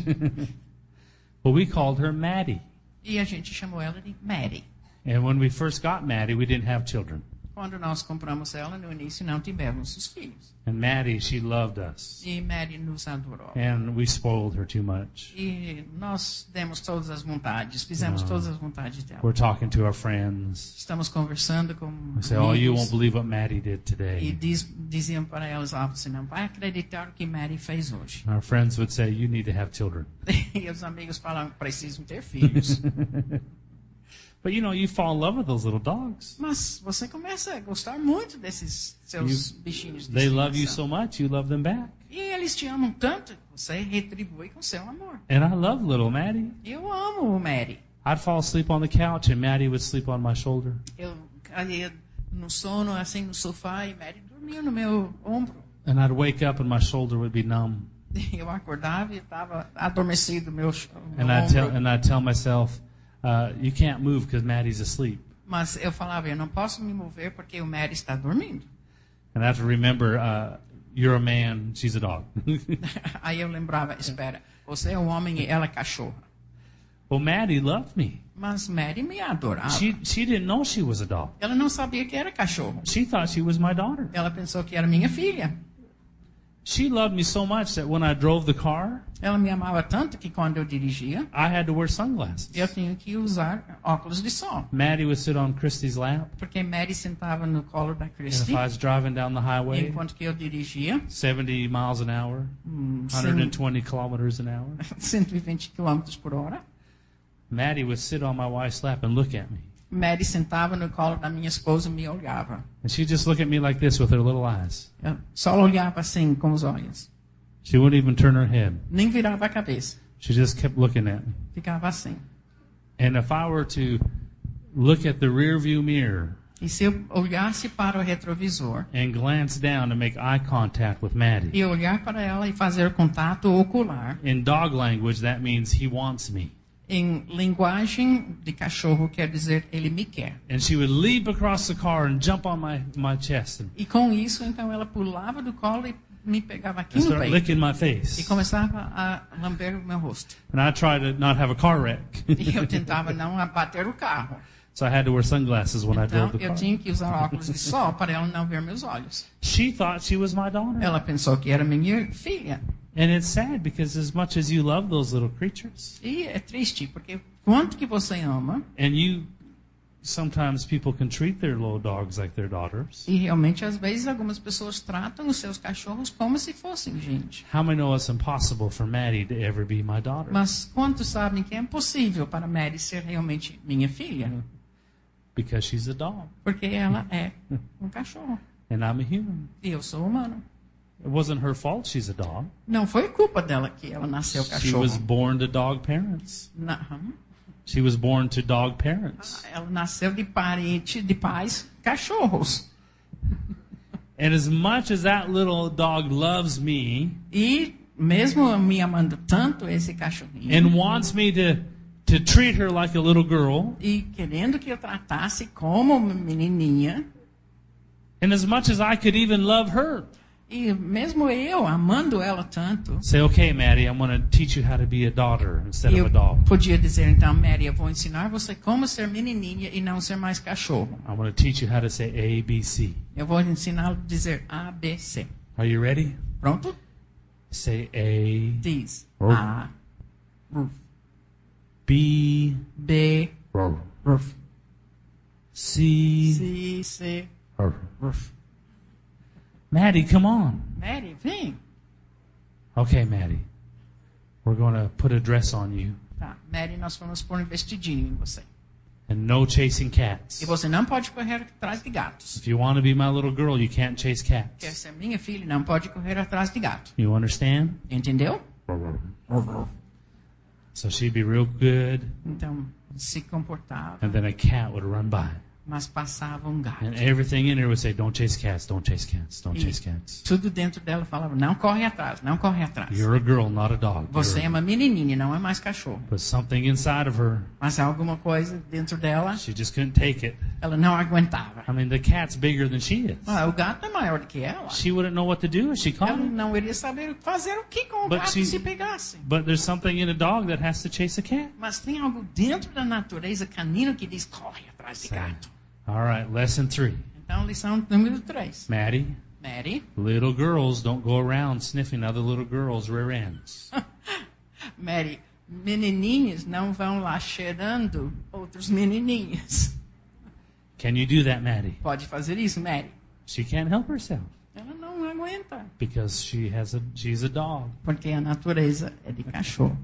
But we called her Maddie. E a gente chamou ela de Mary. And when we first got Maddie, we didn't have children. Quando nós compramos ela, no início não tivemos os filhos. And Maddie, she loved us. E Mary nos adorou. And we spoiled her too much. E nós demos todas as vontades, fizemos Não. todas as vontades dela. We're talking to our friends. Estamos conversando com We say, oh, you won't amigos believe what Maddie did e today. diz, diziam para elas, ah, você não vai acreditar o que Mary fez hoje. Our friends would say, you need to have children. E os amigos falam, precisam ter filhos. But you know, you fall in love with those little dogs. Mas você começa a gostar muito desses seus You- bichinhos de They love you estimação. so much, you love them back. E eles te amam tanto que você retribui com seu amor. And I love little Maddie. Eu amo o Mary. I'd fall asleep on the couch and Maddie would sleep on my shoulder. Eu caía no sono, assim, no sofá, e Mary dormia no meu ombro. And I'd wake up and my shoulder would be numb. Eu acordava e estava adormecido no meu, ch- no And I'd tell, ombro. and I'd tell myself, uh, you can't move because Maddie's asleep. Mas eu falava, eu não posso me mover porque o Mary está dormindo. And I have to remember, uh, you're a man, she's a dog. Aí eu lembrava, espera, você é um homem e ela é cachorra. Well, Maddie loved me. Mas Mary me adorava. She she didn't know she was a dog. Ela não sabia que era cachorro. She thought she was my daughter. Ela pensou que era minha filha. She loved me so much that when I drove the car, Ela me amava tanto que quando eu dirigia, I had to wear sunglasses. eu tinha que usar óculos de sol. Maddie would sit on Christy's lap, Porque Mary sentava no colo da and if Christy, I was driving down the highway, enquanto que eu dirigia, seventy miles an hour, hum, one hundred twenty kilometers an hour, cento e vinte quilômetros por hora, Maddie would sit on my wife's lap and look at me. Mary sentava no colo da minha esposa e me olhava. And she'd just look at me like this with her little eyes. Eu só olhava assim com os olhos. She wouldn't even turn her head. Nem virava a cabeça. She just kept looking at me. Ficava assim. And if I were to look at the rear view mirror E se eu olhasse para o retrovisor and glance down to make eye contact with Maddie, e olhar para ela e fazer contato ocular, in dog language, that means he wants me. em linguagem de cachorro quer dizer ele me quer. And she would leap across the car and jump on my, my chest and, E com isso, então, ela pulava do colo e me pegava aqui and no start peito. licking my E face. começava a lamber o meu rosto. And I tried to not have a car wreck. E eu tentava não abater o carro. So I had to wear sunglasses when I Então, drove the eu car. tinha que usar óculos de sol para ela não ver meus olhos. She thought she was my daughter. Ela pensou que era minha filha. And it's sad because as much as you love those little creatures, E é triste, porque quanto que você ama, and you, sometimes people can treat their little dogs like their daughters. e realmente às vezes algumas pessoas tratam os seus cachorros como se fossem gente. How many know it's impossible for Maddie to ever be my daughter? Mas quantos sabem que é impossível para Mary ser realmente minha filha? Because she's a dog. Porque ela é um cachorro. And I'm a human. E eu sou humano. It wasn't her fault she's a dog. Não foi culpa dela que ela nasceu She cachorro. was born to dog parents. Não. She was born to dog parents. Ela nasceu de parente de pais cachorros. And as much as that little dog loves me E mesmo me amando tanto esse cachorrinho and wants me to, to treat her like a little girl, e querendo que eu tratasse como uma menininha, and as much as I could even love her, e mesmo eu amando ela tanto, say, okay, Maddie, I'm going to teach you how to be a daughter instead of eu a dog. podia dizer, então, Mary, eu vou ensinar você como ser menininha e não ser mais cachorro. I'm going to teach you how to say A, B, C. Eu vou ensiná-lo a dizer A, B, C. Are you ready? Pronto? Say A, Diz Ruf. A, ruf, B, B, ruf, ruf, C, C, C, ruf. ruf. Maddie, come on. Mary, vem. Okay, Maddie. We're going to put a dress on you. Tá, Mary, nós vamos pôr um vestidinho em você. And no chasing cats. E você não pode correr atrás de gatos. If you want to be my little girl, you can't chase Quer cats. ser minha filha, não pode correr atrás de gato. You understand? Entendeu? So she'd be real good, Então, se comportava, and then a cat would run by. mas passava um gato. And everything in her would say, don't chase cats, don't chase cats, don't E chase cats. tudo dentro dela falava, não corre atrás, não corre atrás. You're a girl, not a dog. Você é You're- uma menininha, não é mais cachorro. But something inside of her, Mas alguma coisa dentro dela, she just couldn't take it. ela não aguentava. I mean, the cat's bigger than she is. Ah, o gato é maior do que ela. She wouldn't know what to do if she caught Ela it. não iria saber fazer o que com o But gato she- se pegasse. But there's something in a dog that has to chase a cat. Mas tem algo dentro da natureza canina que diz, corre atrás de gato. All right, lesson three. Então, lição número três. Maddie, Mary, little girls don't go around sniffing other little girls' rear ends. Mary, menininhas não vão lá cheirando outros menininhos. Can you do that, Maddie? Pode fazer isso, Mary? She can't help herself Ela não aguenta. because she has a she's a dog. Porque a natureza é de cachorro.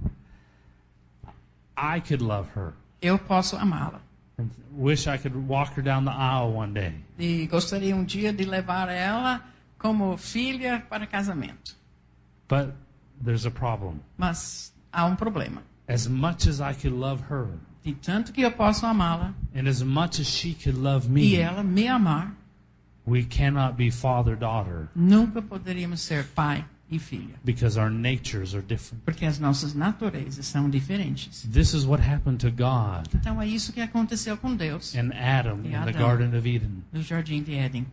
I could love her Eu posso amá-la. and wish I could walk her down the aisle one day. E gostaria um dia de levar ela como filha para casamento. But there's a problem. Mas há um problema. As much as I could love her De tanto que eu posso amá-la and as much as she could love e me, ela me amar, we cannot be father-daughter. nunca poderíamos ser pai e filha. Because our natures are different. Porque as nossas naturezas são diferentes. This is what happened to God Então é isso que aconteceu com Deus and Adam E in the Adão. Garden of Eden. no Jardim de Éden.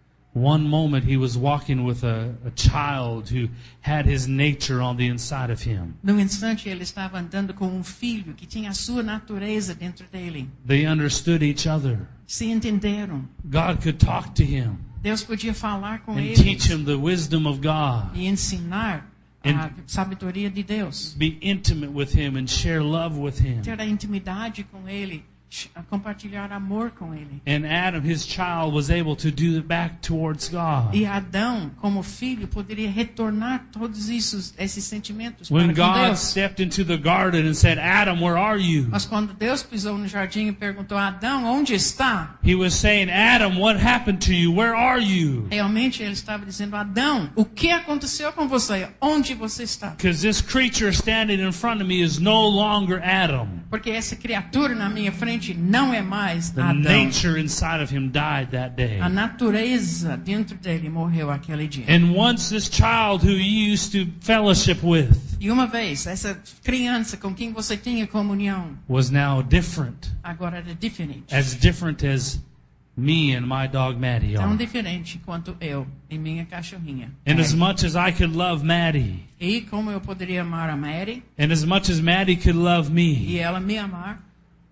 One moment he was walking with a, a child who had his nature on the inside of him. Num instante ele estava andando com um filho que tinha a sua natureza dentro dele. They understood each other. Se entenderam. God could talk to him Deus podia falar com and eles teach him the wisdom of God. e ensinar a sabedoria de Deus. Be intimate with him and share love with him. Ter a intimidade com ele, compartilhar amor com ele. And Adam, his child, was able to do it back towards God. E Adão, como filho, poderia retornar todos esses, esses sentimentos When para com God Deus. stepped into the garden and said, Adam, where are you? Mas quando Deus pisou no jardim e perguntou a Adão, onde está? He was saying, Adam, what happened to you? Where are you? Realmente ele estava dizendo, Adão, o que aconteceu com você? Onde você está? Because this creature standing in front of me is no longer Adam. Porque essa criatura na minha frente não é mais The Adão. nature inside of him died that day. A natureza dentro dele morreu aquele dia. And once this child who you used to fellowship with E uma vez, essa criança com quem você tinha comunhão, was now different. agora era diferente. As different as me and my dog Maddie Tão are. diferente quanto eu e minha cachorrinha. And as Mary. much as I could love Maddie, E como eu poderia amar a Mary and as much as Maddie could love e me, ela me amar,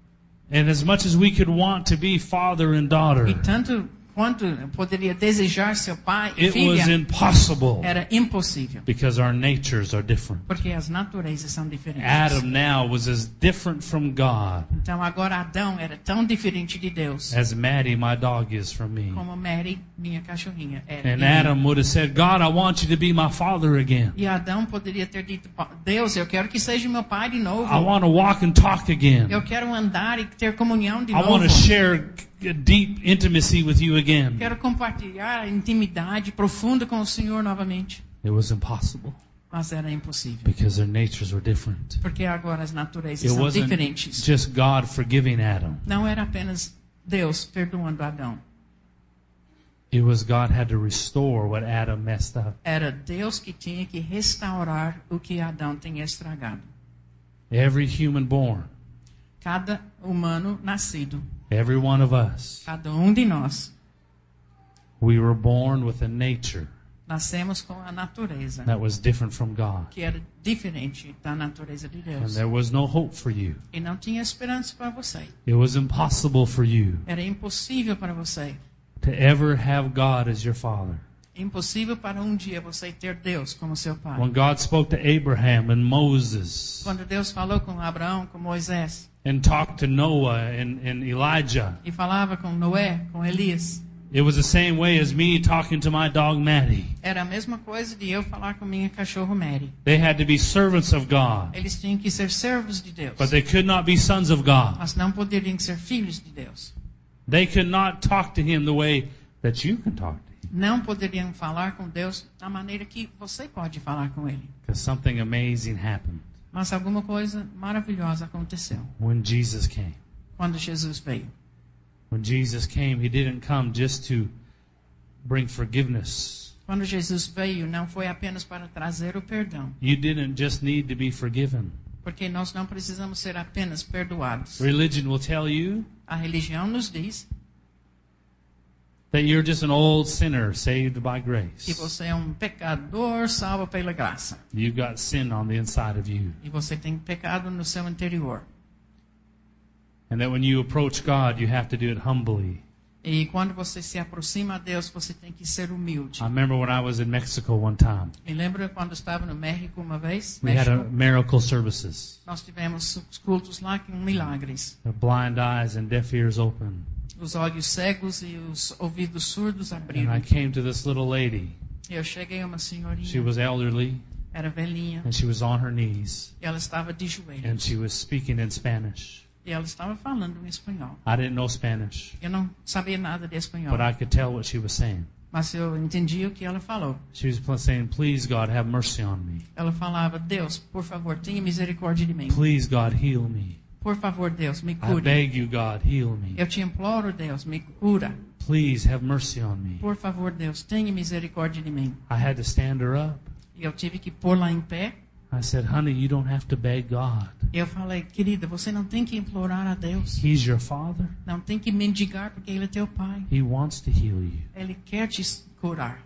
and as much as we could want to be father and daughter, e tanto quanto eu poderia desejar ser pai e it was filha, impossible era impossível. because our natures are different. Porque as naturezas são diferentes. Adam now was as different from God Então agora Adão era tão diferente de Deus as Maddie, my dog, is from me. como Mary, minha cachorrinha, era. And de mim. Adam would have said, God, I want you to be my father again. E Adão poderia ter dito, Deus, eu quero que seja meu pai de novo. I want to walk and talk again. Eu quero andar e ter comunhão de I novo. want to share a deep intimacy with you again. Quero compartilhar a intimidade profunda com o Senhor novamente. It was impossible Mas era impossível. because their natures were different. Porque agora as naturezas It são wasn't diferentes. just God forgiving Adam. Não era apenas Deus perdoando Adão. It was God had to restore what Adam messed up. Era Deus que tinha que restaurar o que Adão tinha estragado. Every human born, Cada humano nascido, every one of us, cada um de nós, we were born with a nature nascemos com a natureza that was different from God. que era diferente da natureza de And Deus. there was no hope for you. E não tinha esperança para você. It was impossible for you Era impossível para você. to ever have God as your father. Impossível para um dia você ter Deus como seu pai. When God spoke to Abraham and Moses Quando Deus falou com Abraão, com Moisés, and talked to Noah and, and Elijah, e falava com Noé, com Elias, it was the same way as me talking to my dog Maddie. era a mesma coisa de eu falar com minha cachorro Mary. They had to be servants of God, Eles tinham que ser servos de Deus, but they could not be sons of God. mas não poderiam ser filhos de Deus. They could not talk to him the way that you can talk to him, Não poderiam falar com Deus da maneira que você pode falar com Ele. because something amazing happened Mas alguma coisa maravilhosa aconteceu when Jesus came. quando Jesus veio. When Jesus came, he didn't come just to bring forgiveness. Quando Jesus veio, não foi apenas para trazer o perdão, You didn't just need to be forgiven. porque nós não precisamos ser apenas perdoados. Religion will tell you A religião nos diz that you're just an old sinner saved by que grace. você é um pecador salvo pela graça. You've got sin on the inside of you. E você tem pecado no seu interior. And that when you approach God, you have to do it humbly. E quando você se aproxima a Deus, você tem que ser humilde. I remember when I was in Mexico one time. Me lembro quando estava no México uma vez? We had a México, miracle services. nós tivemos os cultos lá com milagres. The blind eyes and deaf ears open. Os olhos cegos e os ouvidos surdos And I abriram. came to this little lady. Eu cheguei a uma She senhorinha, was elderly era velhinha, and she was on her knees e ela estava de and joelhos. she was speaking in Spanish. E ela estava falando em espanhol. I didn't know Spanish, Eu não sabia nada de espanhol, but I could tell what she was saying. mas eu entendi o que ela falou. She was pl- saying, "Please God, have mercy on me. Ela falava, Deus, por favor, tenha misericórdia de mim. Please God, heal me. Por favor, Deus, me I cure. beg you, God, heal me. Eu te imploro, Deus, me cura. Please have mercy on me." Por favor, Deus, tenha misericórdia de mim. I had to stand her up. E E eu tive que pôr-la em pé. I said, honey, you don't have to beg God. Eu falei, querida, você não tem que implorar a Deus. He's your father. Não tem que mendigar porque Ele é teu pai. He wants to heal you. Ele quer te curar.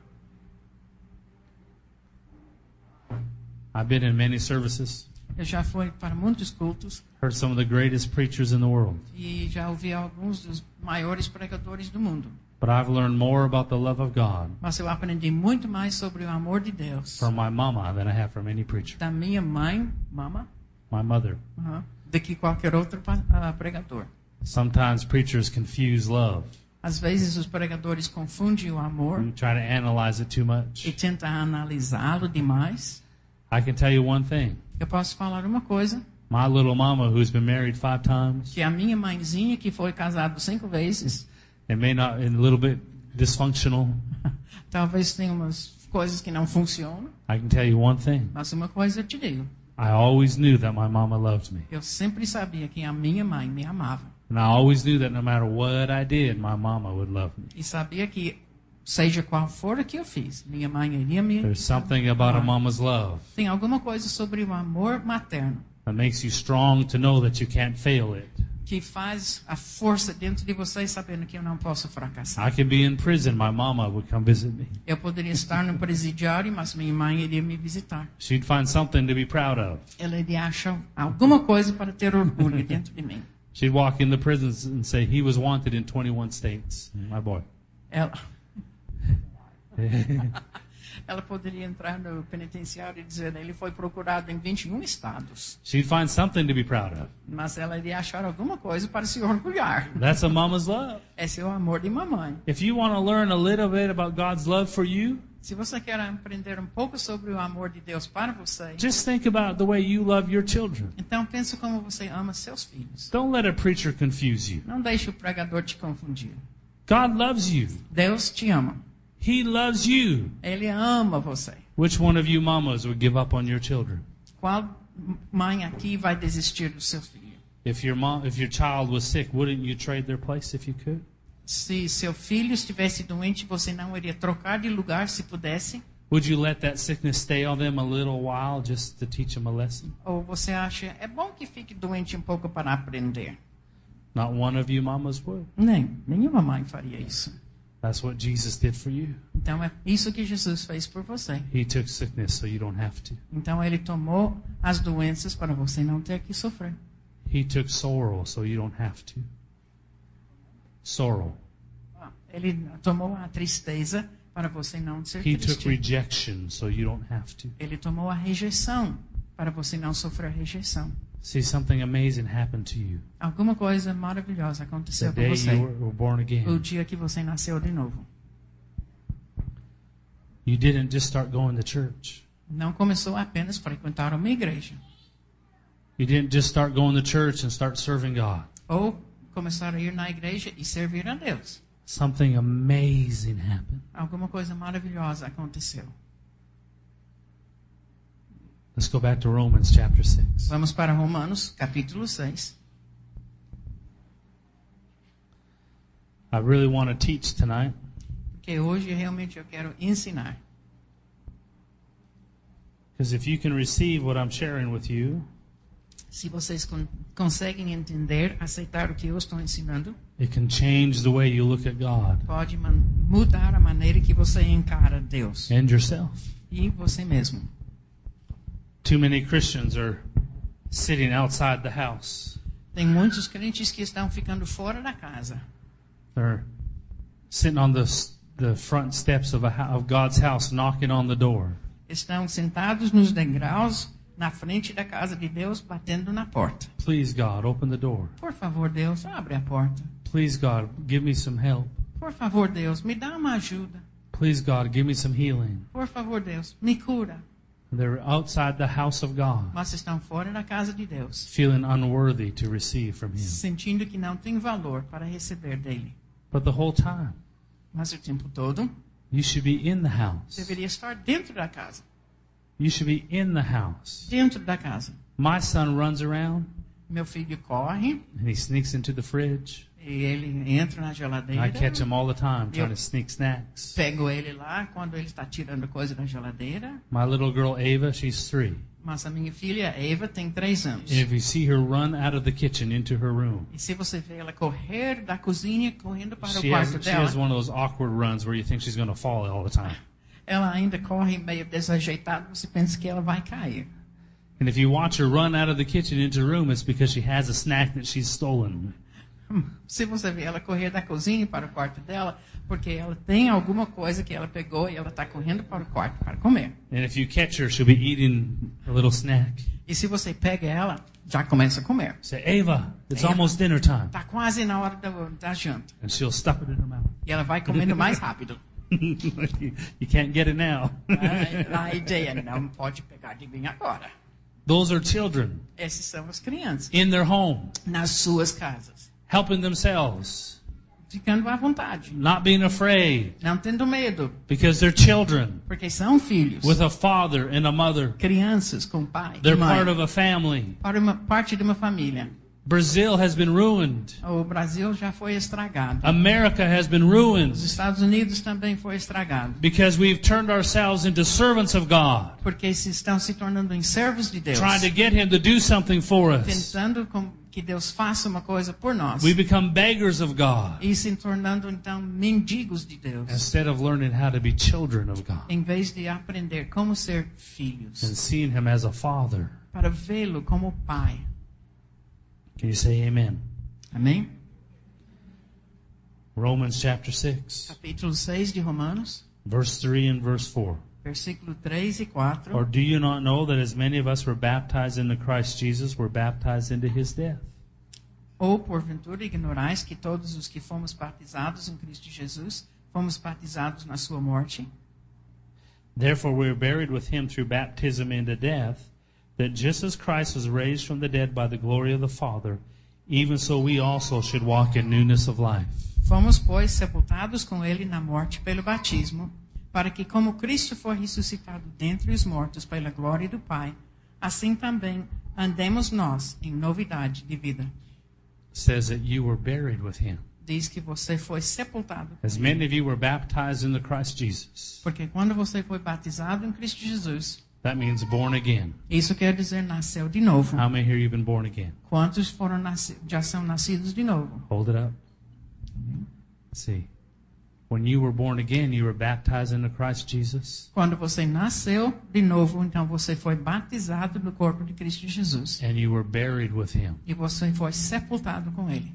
I've been in many services, Eu já fui para muitos cultos heard some of the greatest preachers in the world. e já ouvi alguns dos maiores pregadores do mundo. But I've learned more about the love of God Mas eu aprendi muito mais sobre o amor de Deus from my mama than I have from any preacher. da minha mãe, mama, My mother. uh-huh, do que qualquer outro uh, pregador. Sometimes preachers confuse love Às vezes os pregadores confundem o amor and try to analyze it too e much. tentam analisá-lo demais. I can tell you one thing. Eu posso falar uma coisa, My little mama, who's been married five times, que a minha mãezinha, que foi casada cinco vezes, and may not, and a little bit dysfunctional, talvez tenha umas coisas que não funcionam, I can tell you one thing. mas uma coisa eu te digo. I always knew that my mama loved me. Eu sempre sabia que a minha mãe me amava. And I always knew that no matter what I did, my mama would love me. E sabia que, seja qual for o que eu fiz, minha mãe iria me There's something about a mama's love Tem alguma coisa sobre o amor materno that makes you strong to know that you can't fail it. que faz a força dentro de você sabendo que eu não posso fracassar. I could be in prison, my mama would come visit me. Eu poderia estar no presidiário, mas minha mãe iria me visitar. She'd find something to be proud of. Ela iria achar alguma coisa para ter orgulho dentro de mim. She'd walk in the prisons and say, he was wanted in twenty-one states. My boy. Ela, ela poderia entrar no penitenciário e dizer ele foi procurado em vinte e um estados. She'd find something to be proud of. Mas ela iria achar alguma coisa para se orgulhar. That's a mama's love. Esse é o amor de mamãe. If you want to learn a little bit about God's love for you, Se você quer aprender um pouco sobre o amor de Deus para você, just think about the way you love your children. então pense como você ama seus filhos. Don't let a preacher confuse you. Não deixe o pregador te confundir. God loves you. Deus te ama. He loves you. Ele ama você. Which one of you mamas would give up on your children? Qual mãe aqui vai desistir do seu filho? If your mom, if your child was sick, wouldn't you trade their place if you could? Se seu filho estivesse doente, você não iria trocar de lugar se pudesse? Would you let that sickness stay on them a little while just to teach them a lesson? Ou você acha, é bom que fique doente um pouco para aprender? Not one of you mamas would. Nem, nenhuma mãe faria isso. That's what Jesus did for you. Então é isso que Jesus fez por você. He took sickness so you don't have to. Então ele tomou as doenças para você não ter que sofrer. He took sorrow so you don't have to. Sorrow. Ele tomou a tristeza para você não ser He took triste. rejection so you don't have to. Ele tomou a rejeição para você não sofrer rejeição. See, something amazing happened to you Alguma coisa maravilhosa the aconteceu com day você. you were, were born O again. dia que você nasceu de novo. You didn't just start going to church. Não começou apenas a frequentar uma igreja. You didn't just start going to church and start serving God. Ou começar a ir na igreja e servir a Deus. Something amazing happened. Alguma coisa maravilhosa aconteceu. Let's go back to Romans chapter six. Vamos para Romanos, capítulo seis. I really want to teach tonight Porque hoje realmente eu quero ensinar. because if you can receive what I'm sharing with you, Se vocês con conseguem entender, aceitar o que eu estou ensinando, it can change the way you look at God pode mudar a maneira que você encara Deus and yourself. e você mesmo. Too many Christians are sitting outside the house. Tem muitos crentes que estão ficando fora da casa. They're sitting on the the front steps of a of God's house, knocking on the door. Estão sentados nos degraus na frente da casa de Deus, batendo na porta. Please, God, open the door. Por favor, Deus, abre a porta. Please, God, give me some help. Por favor, Deus, me dá uma ajuda. Please, God, give me some healing. Por favor, Deus, me cura. They're outside the house of God, Mas estão fora da casa de Deus, feeling unworthy to receive from Him. sentindo que não tem valor para receber dele. But the whole time, Mas o tempo todo, you should be in the house. deveria estar dentro da casa. You should be in the house. Dentro da casa. My son runs around Meu filho corre, and he sneaks into the fridge. E ele entra na And geladeira. I catch him all the time trying Eu- to sneak snacks. Pego ele lá quando ele está tirando coisa da geladeira. My little girl Ava, she's three. Mas a minha filha Eva tem três anos. And if you see her run out of the kitchen into her room, E se você vê ela correr da cozinha, correndo para she o has, quarto she dela, has one of those awkward runs where you think she's going to fall all the time. ela ainda corre meio desajeitada. Você pensa que ela vai cair. And if you watch her run out of the kitchen into her room, it's because she has a snack that she's stolen. Se você vê ela correr da cozinha para o quarto dela, porque ela tem alguma coisa que ela pegou e ela está correndo para o quarto para comer. And if you catch her, she'll be eating a little snack. E se você pega ela, já começa a comer. Say, Ava, it's Ava. almost dinner time. Está quase na hora da, da janta. And she'll stuff it in her mouth. E ela vai comendo mais rápido. You can't get it now. A, a ideia não pode pegar de mim agora. Those are children Esses são as crianças. in their home, Nas suas casas. helping themselves, Ficando à vontade. not being afraid, Não tendo medo. because they're children Porque são filhos. with a father and a mother. Crianças com pai e They're mãe. part of a family. Para uma parte de uma família. Brazil has been ruined. O Brasil já foi estragado. America has been ruined Os Estados Unidos também foi estragado. because we've turned ourselves into servants of God, Porque se estão se tornando em servos de Deus. trying to get Him to do something for us. Tentando com que Deus faça uma coisa por nós. We become beggars of God E se tornando então mendigos de Deus. instead of learning how to be children of God Em vez de aprender como ser and filhos. seeing Him as a Father. Para vê-lo como pai. Can you say amen? Amém? Romans chapter six, Capítulo seis de Romanos. verse three and verse four. Versículo três e quatro. Or do you not know that as many of us were baptized into Christ Jesus were baptized into His death? Ou porventura ignorais que todos os que fomos batizados em Cristo Jesus fomos batizados na sua morte? Therefore we are buried with Him through baptism into death, that just as Christ was raised from the dead by the glory of the Father, even so we also should walk in newness of life. Fomos, pois, sepultados com ele na morte pelo batismo, para que, como Cristo foi ressuscitado dentre os mortos pela glória do Pai, assim também andemos nós em novidade de vida. It says that you were buried with Him. Diz que você foi sepultado com As ele. many of you were baptized into Christ Jesus. Porque quando você foi batizado em Cristo Jesus, That means born again. isso quer dizer nasceu de novo. How many here you've been born again? Quantos foram nasci- já são nascidos de novo? Hold it up. See. When you were born again, you were baptized into Christ Jesus, Quando você nasceu de novo, então você foi batizado no corpo de Cristo Jesus. and you were buried with Him. E você foi sepultado com ele.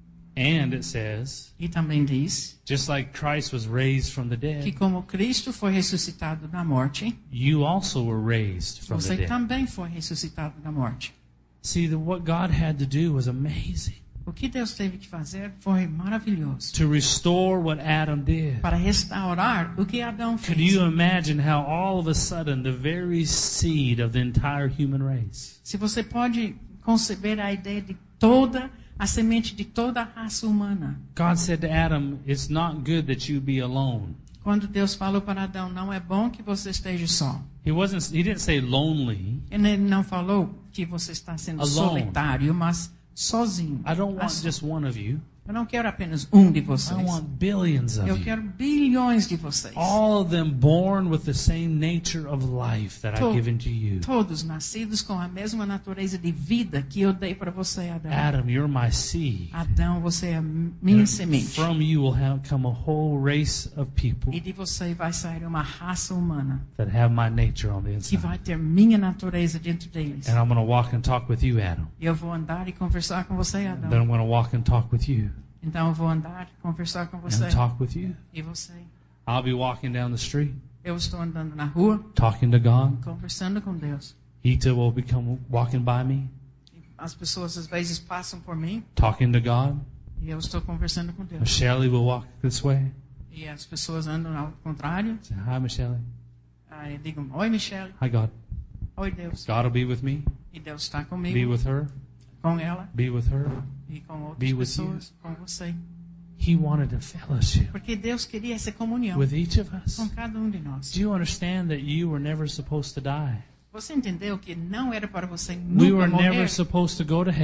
And it says, E também diz just like Christ was raised from the que dead, como Cristo foi ressuscitado da morte, you also were raised from the você dead. também foi ressuscitado da morte. See, the, what God had to do was amazing. O que Deus teve que fazer foi maravilhoso. To restore what Adam did. Para restaurar o que Adão Could fez. you imagine how all of a sudden the very seed of the entire human race Se você pode conceber a ideia de toda a semente de toda a raça humana. God said to Adam, it's not good that you be alone. Quando Deus falou para Adão, não é bom que você esteja só. He wasn't he didn't say lonely. Ele não falou que você está sendo Alone. solitário, mas sozinho. I don't want Assim. just one of you. Eu não quero apenas um de I vocês. want billions of Eu you. quero bilhões de vocês. All of them born with the same nature of life that I've To- given to you. Todos nascidos com a mesma natureza de vida que eu dei para você, Adão. Adam, you're my seed. Adão, você é a minha And semente. from you will have come a whole race of people E de você vai sair uma raça humana that have my nature on the que inside. vai ter minha natureza dentro deles. And I'm going to walk and talk with you, Adam. E eu vou andar e conversar com você, Then Adão. I'm going to walk and talk with you. Então eu vou andar e conversar com você. And talk with you. E você. I'll be walking down the street, Eu estou andando na rua, talking to God. conversando com Deus. Ita will become walking by me, E as pessoas às vezes passam por mim talking to God. e eu estou conversando com Deus. Michelle will walk this way. E as pessoas andam ao contrário. Say, hi, Michelle. Aí eu digo, oi Michelle, Hi, God. oi Deus. God will be with me. E Deus está Be comigo, with her. com ela Be with her. e com outras Be with pessoas, com você. He wanted a fellowship Porque Deus queria essa comunhão with each of us. com cada um de nós. Do you understand that you were never supposed to die? Você entendeu que não era para você We nunca were morrer? never supposed to go to hell.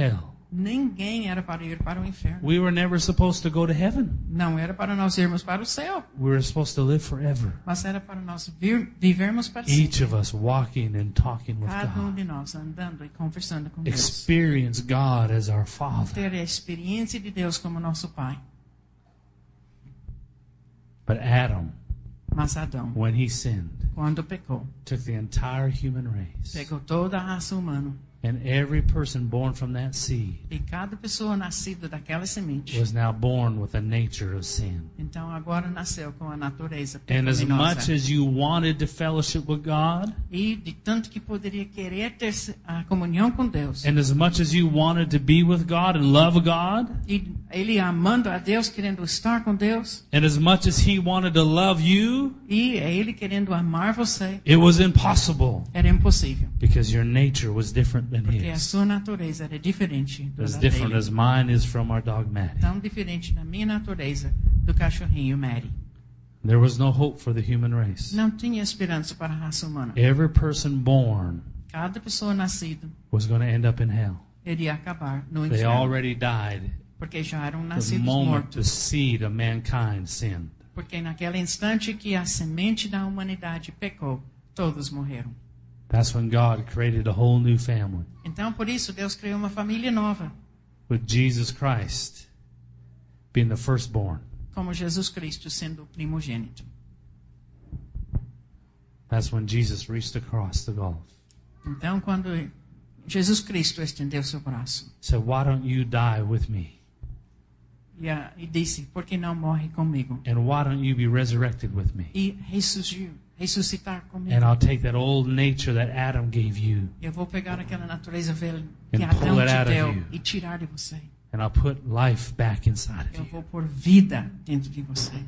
Ninguém era para ir para o inferno. We were never supposed to go to heaven. Não era para nós irmos para o céu, We were supposed to live forever. mas era para nós vir, vivermos para Each sempre. of us walking and talking with Cada um God. de nós andando e conversando com Deus. Experience God as our Father. Ter a experiência de Deus como nosso Pai. But Adam, Mas Adão, when he sinned, quando pecou, took the entire human race. pegou toda a raça humana. And every person born from that seed E cada pessoa nascida daquela semente, was now born with a nature of sin. então agora nasceu com a natureza And as much pecaminosa. as you wanted to fellowship with God, E de tanto que poderia querer ter a comunhão com Deus. and as much as you wanted to be with God and love God, E ele amando a Deus, querendo estar com Deus. and as much as He wanted to love you, E é ele querendo amar você. it was impossible Era impossível. because your nature was different than Porque a His. sua natureza era diferente da As different dele. as mine is from our dog Maddie. Tão diferente da minha natureza do cachorrinho Mary. There was no hope for the human race. Não tinha esperança para a raça humana. Every person born Cada pessoa nascida was going to end up in hell. iria acabar no They inferno. already died Porque já eram the nascidos moment the mortos. seed of mankind sinned. Porque naquele instante que a semente da humanidade pecou, todos morreram. That's when God created a whole new family Então, por isso, Deus criou uma família nova, with Jesus Christ being the firstborn. como Jesus Cristo sendo o primogênito. That's when Jesus reached across the gulf. Então, quando Jesus Cristo estendeu seu braço Said, why don't you die with me? e, a, e disse, por que não morre comigo? And why don't you be resurrected with me? E ressurgiu, ressuscitar comigo. And I'll take that old nature that Adam gave you Eu vou pegar aquela natureza velha que And Adão pull it te out of deu you. e tirar de você. and I'll put life back inside of Eu you. vou pôr vida dentro de você.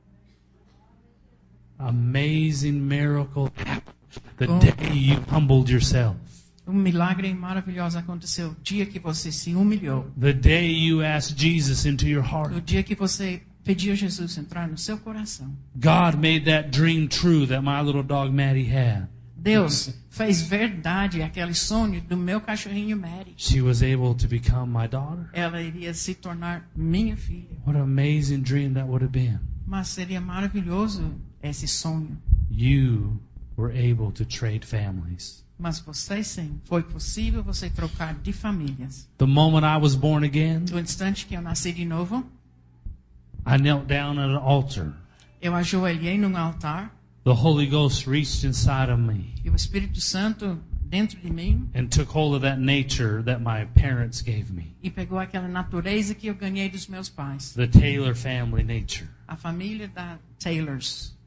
Amazing miracle happened the Oh. day you humbled yourself. Um milagre maravilhoso aconteceu o dia que você se humilhou. The day you asked Jesus into your O heart. dia que você pediu a Jesus entrar no seu coração. God made that dream true that my little dog Maddie had. Deus fez verdade aquele sonho do meu cachorrinho Mary. She was able to become my daughter. Ela iria se tornar minha filha. What an amazing dream that would have been. Mas seria maravilhoso esse sonho. You were able to trade families. Mas você sim, foi possível você trocar de famílias. The moment I was born again, No instante que eu nasci de novo, I knelt down at an altar. eu ajoelhei num altar The Holy Ghost reached inside of me e o Espírito Santo dentro de mim and took hold of that nature that my parents gave me. e pegou aquela natureza que eu ganhei dos meus pais. The Taylor family nature. A família da Taylors,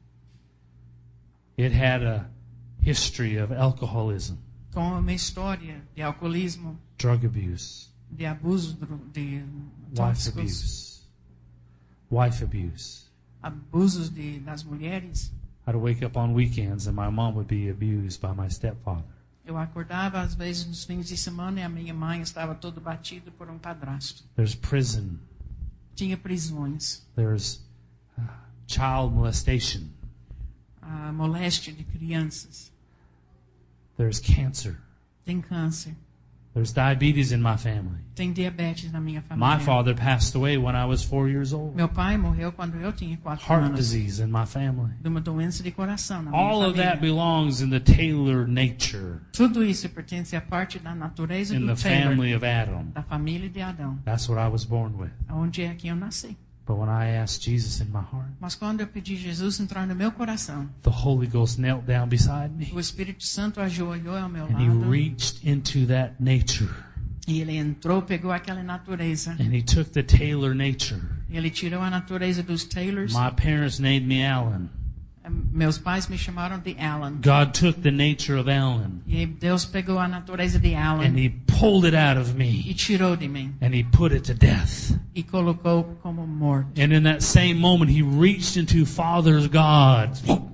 It had a history of alcoholism, com uma história de alcoolismo, drug abuse, de abuso dro- de wife tóxicos, abuse, wife abuse. abusos de, das mulheres. I'd wake up on weekends and my mom would be abused by my stepfather. Eu acordava às vezes nos fins de semana e a minha mãe estava todo batido por um padrasto. There's prison. Tinha prisões, There's uh, child molestation. a moléstia de crianças, There's cancer. tem câncer, There's diabetes in my family. tem diabetes na minha My família. father passed away when I was four years old. Meu pai morreu quando eu tinha quatro Heart anos disease in my family. de uma doença de coração na minha All of that família. belongs in the Taylor nature, Tudo isso pertence à parte da natureza in do the Taylor, family of Adam. da família de Adão, That's what I was born with. onde é que eu nasci. But when I asked Jesus in my heart, Mas quando eu pedi Jesus entrar no meu coração, the Holy Ghost knelt down beside me o Espírito Santo ajoelhou ao meu and he lado reached into that nature e ele entrou, pegou aquela natureza. and he took the Taylor nature. Ele tirou a natureza dos Taylors. My parents named me Alan. Meus pais me chamaram de Alan. God took the nature of Alan E Deus pegou a natureza de Alan and he pulled it out of e me tirou de mim and he put it to death. e colocou como morto. And in that same moment, he reached into Father's God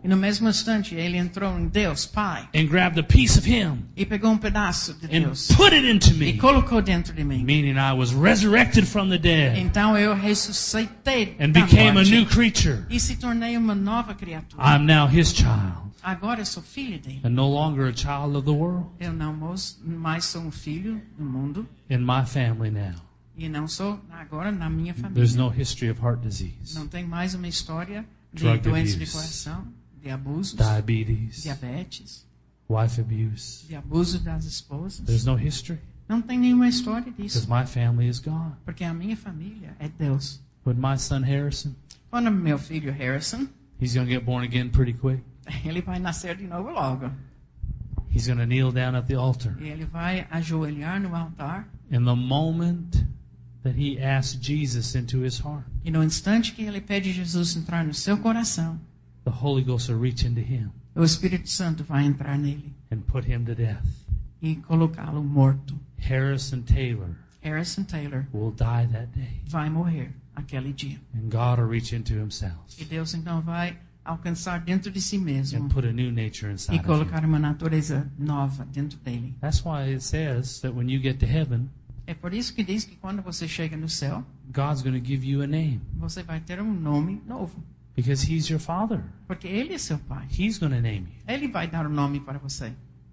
E no mesmo instante ele entrou em Deus, Pai, and grabbed a piece of him e pegou um pedaço de and Deus put it into e me, colocou dentro de mim. meaning I was resurrected from the dead Então eu ressuscitei and da became a morte new creature. e se tornei uma nova criatura. I'm now his child Agora eu sou filho dele. and no longer a child of the world. Eu não mos- mais sou um filho do mundo In my family now, e não sou agora na minha there's família. no history of heart disease, Não tem mais uma história de Drug doença de abuse, coração, de abusos, diabetes, diabetes, wife abuse. de abuso das esposas. There's no history Não tem nenhuma história because disso, my family is God. porque a minha família é Deus. With my son Harrison, Quando meu filho Harrison, he's going to get born again pretty quick. ele vai nascer de novo logo. He's going to kneel down at the altar. E ele vai ajoelhar no altar. In the moment that he asks Jesus into his heart, E no instante que ele pede Jesus entrar no seu coração, the Holy Ghost will reach into him o Espírito Santo vai entrar nele and put him to death. e colocá-lo morto. Harrison Taylor Harrison Taylor will die that day, vai morrer aquele dia. and God will reach into himself E Deus então vai alcançar dentro de si mesmo and put a new nature e inside of him. colocar uma natureza nova dentro dele. That's why it says that when you get to heaven, É por isso que diz que quando você chega no céu, God's going to give you a name você vai ter um nome novo, because he's your father. porque ele é seu pai. He's going to name you. Ele vai dar o nome para você.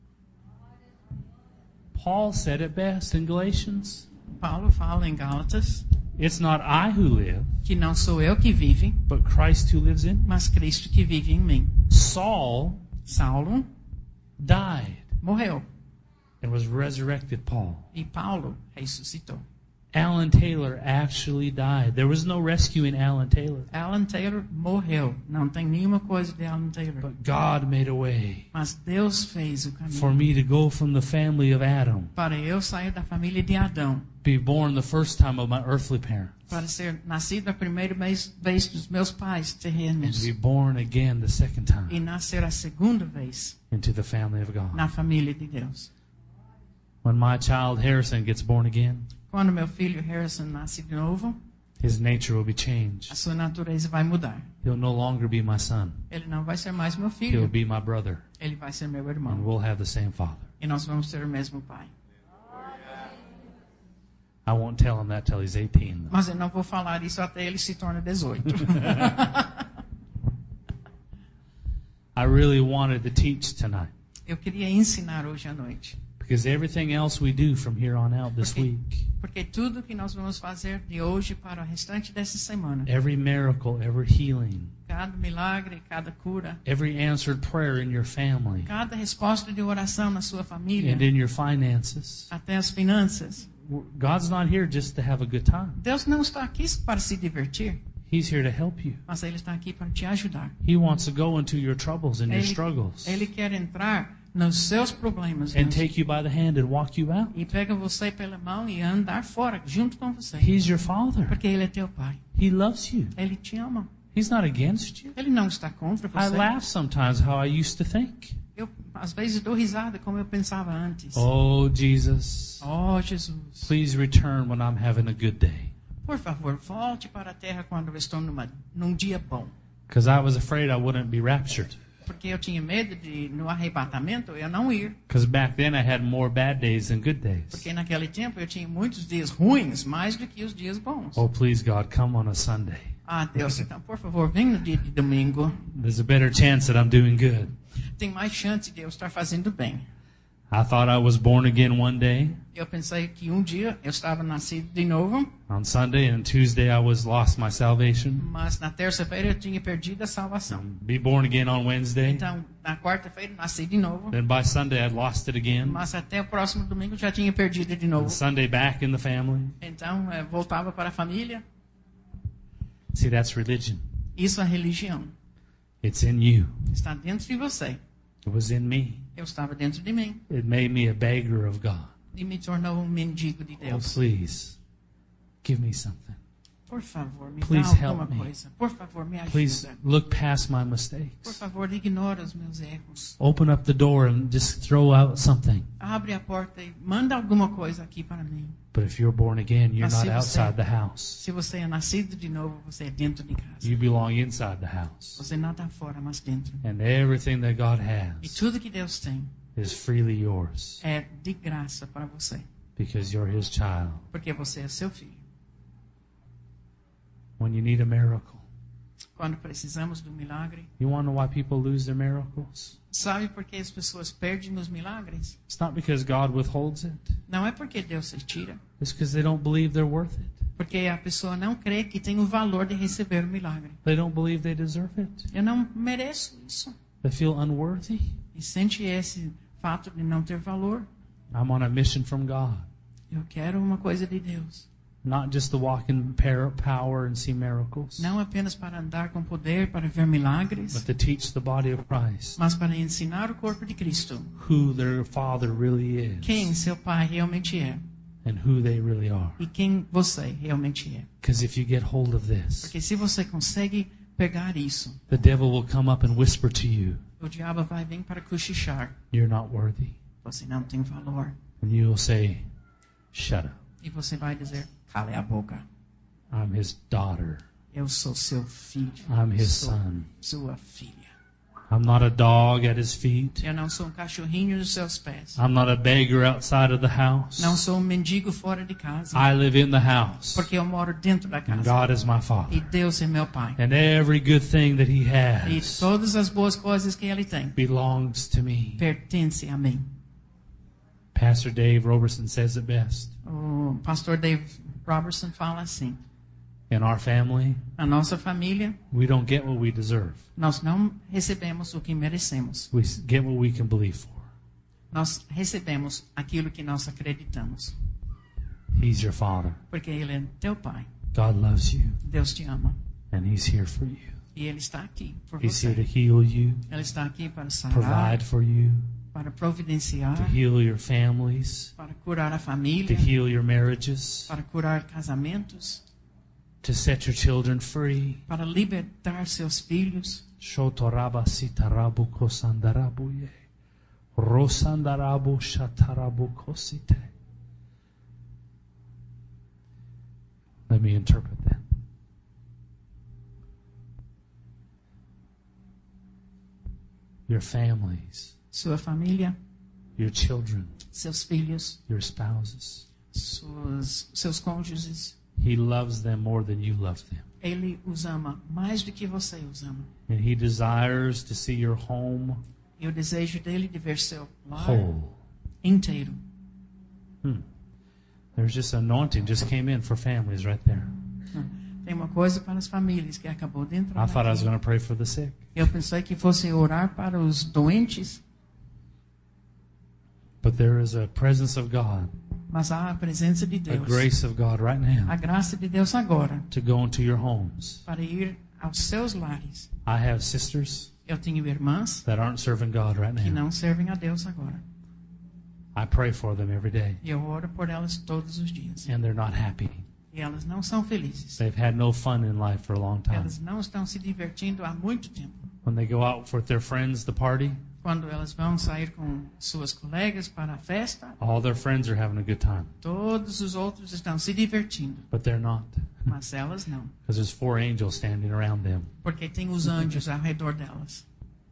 Paul said it best in Galatians. Paulo fala em Gálatas It's not I who live, que não sou eu que vive, but Christ who lives in me. mas Cristo que vive em mim. Saul Saulo died morreu and was resurrected Paul. e Paulo ressuscitou. Alan Taylor actually died. There was no rescuing Alan Taylor, Alan Taylor morreu. Não tem nenhuma coisa de Alan Taylor. but God made a way Mas Deus fez o for caminho me to go from the family of Adam, para eu sair da família de Adão, be born the first time of my earthly parents, para ser nascido a primeira vez, vez dos meus pais and terrenos be born again the second e time nascer a segunda vez into the family of God. na família de Deus. When my child Harrison gets born again, Quando meu filho Harrison nasce de novo, his nature will be changed. a sua natureza vai mudar. He'll no longer be my son. Ele não vai ser mais meu He'll filho, be my brother, ele vai ser meu and irmão. we'll have the same father. E nós vamos ter o mesmo pai. I won't tell him that till he's eighteen, though. Mas eu não vou falar isso até ele se torne dezoito. I really wanted to teach tonight Eu queria ensinar hoje à noite. because everything else we do from here on out this Porque, week, porque tudo que nós vamos fazer de hoje para o restante dessa semana, every miracle, every healing, cada milagre, cada cura, every answered prayer in your family cada resposta de oração na sua família, and in your finances, até as finanças. God's not here just to have a good time. Deus não está aqui para se divertir, He's here to help you. mas Ele está aqui para te ajudar. He wants to go into your troubles and your Ele, struggles ele quer entrar nos seus problemas and nos- take you by the hand and walk you out. e pega você pela mão e andar fora junto com você. He's your father. Porque Ele é teu pai. He loves you. Ele te ama. He's not against you. Ele não está contra I você. laugh sometimes how I used to think. Eu, às vezes, dou risada como eu pensava antes. Oh, Jesus, Oh, Jesus. please return when I'm having a good day. Por favor, volte para a terra quando eu estou numa, num dia bom. Because I was afraid I wouldn't be raptured. Porque eu tinha medo de, no arrebatamento, eu não ir. Because back then I had more bad days than good days. Porque naquele tempo eu tinha muitos dias ruins, mais do que os dias bons. Oh, please, God, come on a Sunday. Ah, Deus, então, por favor, vem no dia de domingo. There's a better chance that I'm doing good. Tem mais chance de eu estar fazendo bem. I thought I was born again one day. Eu pensei que um dia eu estava nascido de novo, On Sunday and Tuesday I was lost my salvation. mas na terça-feira eu tinha perdido a salvação. Be born again on Wednesday. Então, na quarta-feira nasci de novo, Then by Sunday I'd lost it again. mas até o próximo domingo já tinha perdido de novo. And Sunday back in the family. Então, eh, voltava para a família. See, that's religion. Isso é religião. It's in you. Está dentro de você. It was in me. Eu estava dentro de mim It made me a beggar of God. e me tornou um mendigo de Oh, Deus. please, give me something. Por favor, me Please dá alguma help me. coisa. Por favor, me Please ajuda. look past my Por mistakes. favor, ignora os meus erros. Open up the door and just throw out something. Abre a porta e manda alguma coisa aqui para mim. But if you're born again, you're Mas not se você- outside the house. Se você é nascido de novo, você é dentro de casa. You belong inside the house. Você não está fora, mas dentro. And everything that God E has tudo que Deus tem is freely yours é de graça para você. because you're His child. Porque você é seu filho. When you need a miracle, Quando precisamos do milagre, you want to know why people lose their miracles? sabe por que as pessoas perdem os milagres? It's not because God withholds it. Não é porque Deus se tira. It's because they don't believe they're worth it. Porque a pessoa não crê que tem o valor de receber o milagre. They don't believe they deserve it. Eu não mereço isso. They feel unworthy. E sente esse fato de não ter valor. I'm on a mission from God, Eu quero uma coisa de Deus. not just to walk in par- power and see miracles, Não apenas para andar com poder, para ver milagres, but to teach the body of Christ mas para ensinar o corpo de Cristo who their Father really quem is seu Pai realmente é and who they really are. e quem você realmente é. Because if you get hold of this, Porque se você consegue pegar isso, the devil will come up and whisper to you, o diabo vai vir para cochichar. you're not worthy. Você não tem valor. And you will say, shut up. E você vai dizer, cale a boca. I'm his daughter. Eu sou seu filho. I'm his sou son. sua filha. I'm not a dog at his feet. Eu não sou um cachorrinho nos seus pés. I'm not a beggar outside of the house. Não sou um mendigo fora de casa. I live in the house. Porque eu moro dentro da And casa. God is my E Father. Deus é meu Pai. And every good thing that he E has todas as boas coisas que Ele tem belongs to me. pertencem a mim. Pastor Dave Robertson says it best. O pastor Dave Robertson fala assim: In our family, na nossa família, we don't get what we deserve. nós não recebemos o que merecemos. We get what we can believe for. Nós recebemos aquilo que nós acreditamos. He's your Father. Porque Ele é teu Pai. God loves you. Deus te ama. And he's here for you. E Ele está aqui por He's here to você. heal you, Ele está aqui para sarar, provide for you, para providenciar, to heal your families, para curar a to família, heal your marriages, para curar casamentos, to set your children free. para libertar seus filhos. Shotoraba sitarabu kosandarabuye. Rosandarabu shatarabu kosite. Let me interpret that. Your families, Sua família, your children, seus filhos, your spouses. suas, seus cônjuges. He loves them more than you love them. Ele os ama mais do que você os ama. And he desires to see your home E o desejo dele de ver seu lar whole. inteiro. Hmm. There's just anointing just came in for families right there. Tem uma coisa para as famílias que acabou de entrar I thought I was aqui. going to pray for the sick. Eu pensei que fosse orar para os doentes, But there is a presence of God, mas há a presença de a Deus, grace of God right a now graça de Deus agora, to go into your homes. para ir aos seus lares. I have sisters Eu tenho irmãs that aren't serving God right que now. não servem a Deus agora. I pray for them every day, E eu oro por elas todos os dias. and they're not happy. E elas não são felizes. They've had no fun in life for a long time. Elas não estão se divertindo há muito tempo. When they go out with their friends to party, Quando elas vão sair com suas colegas para a festa, all their friends are having a good time, todos os outros estão se divertindo, but they're not, mas elas não. because there's four angels standing around them. Porque tem os anjos ao redor delas.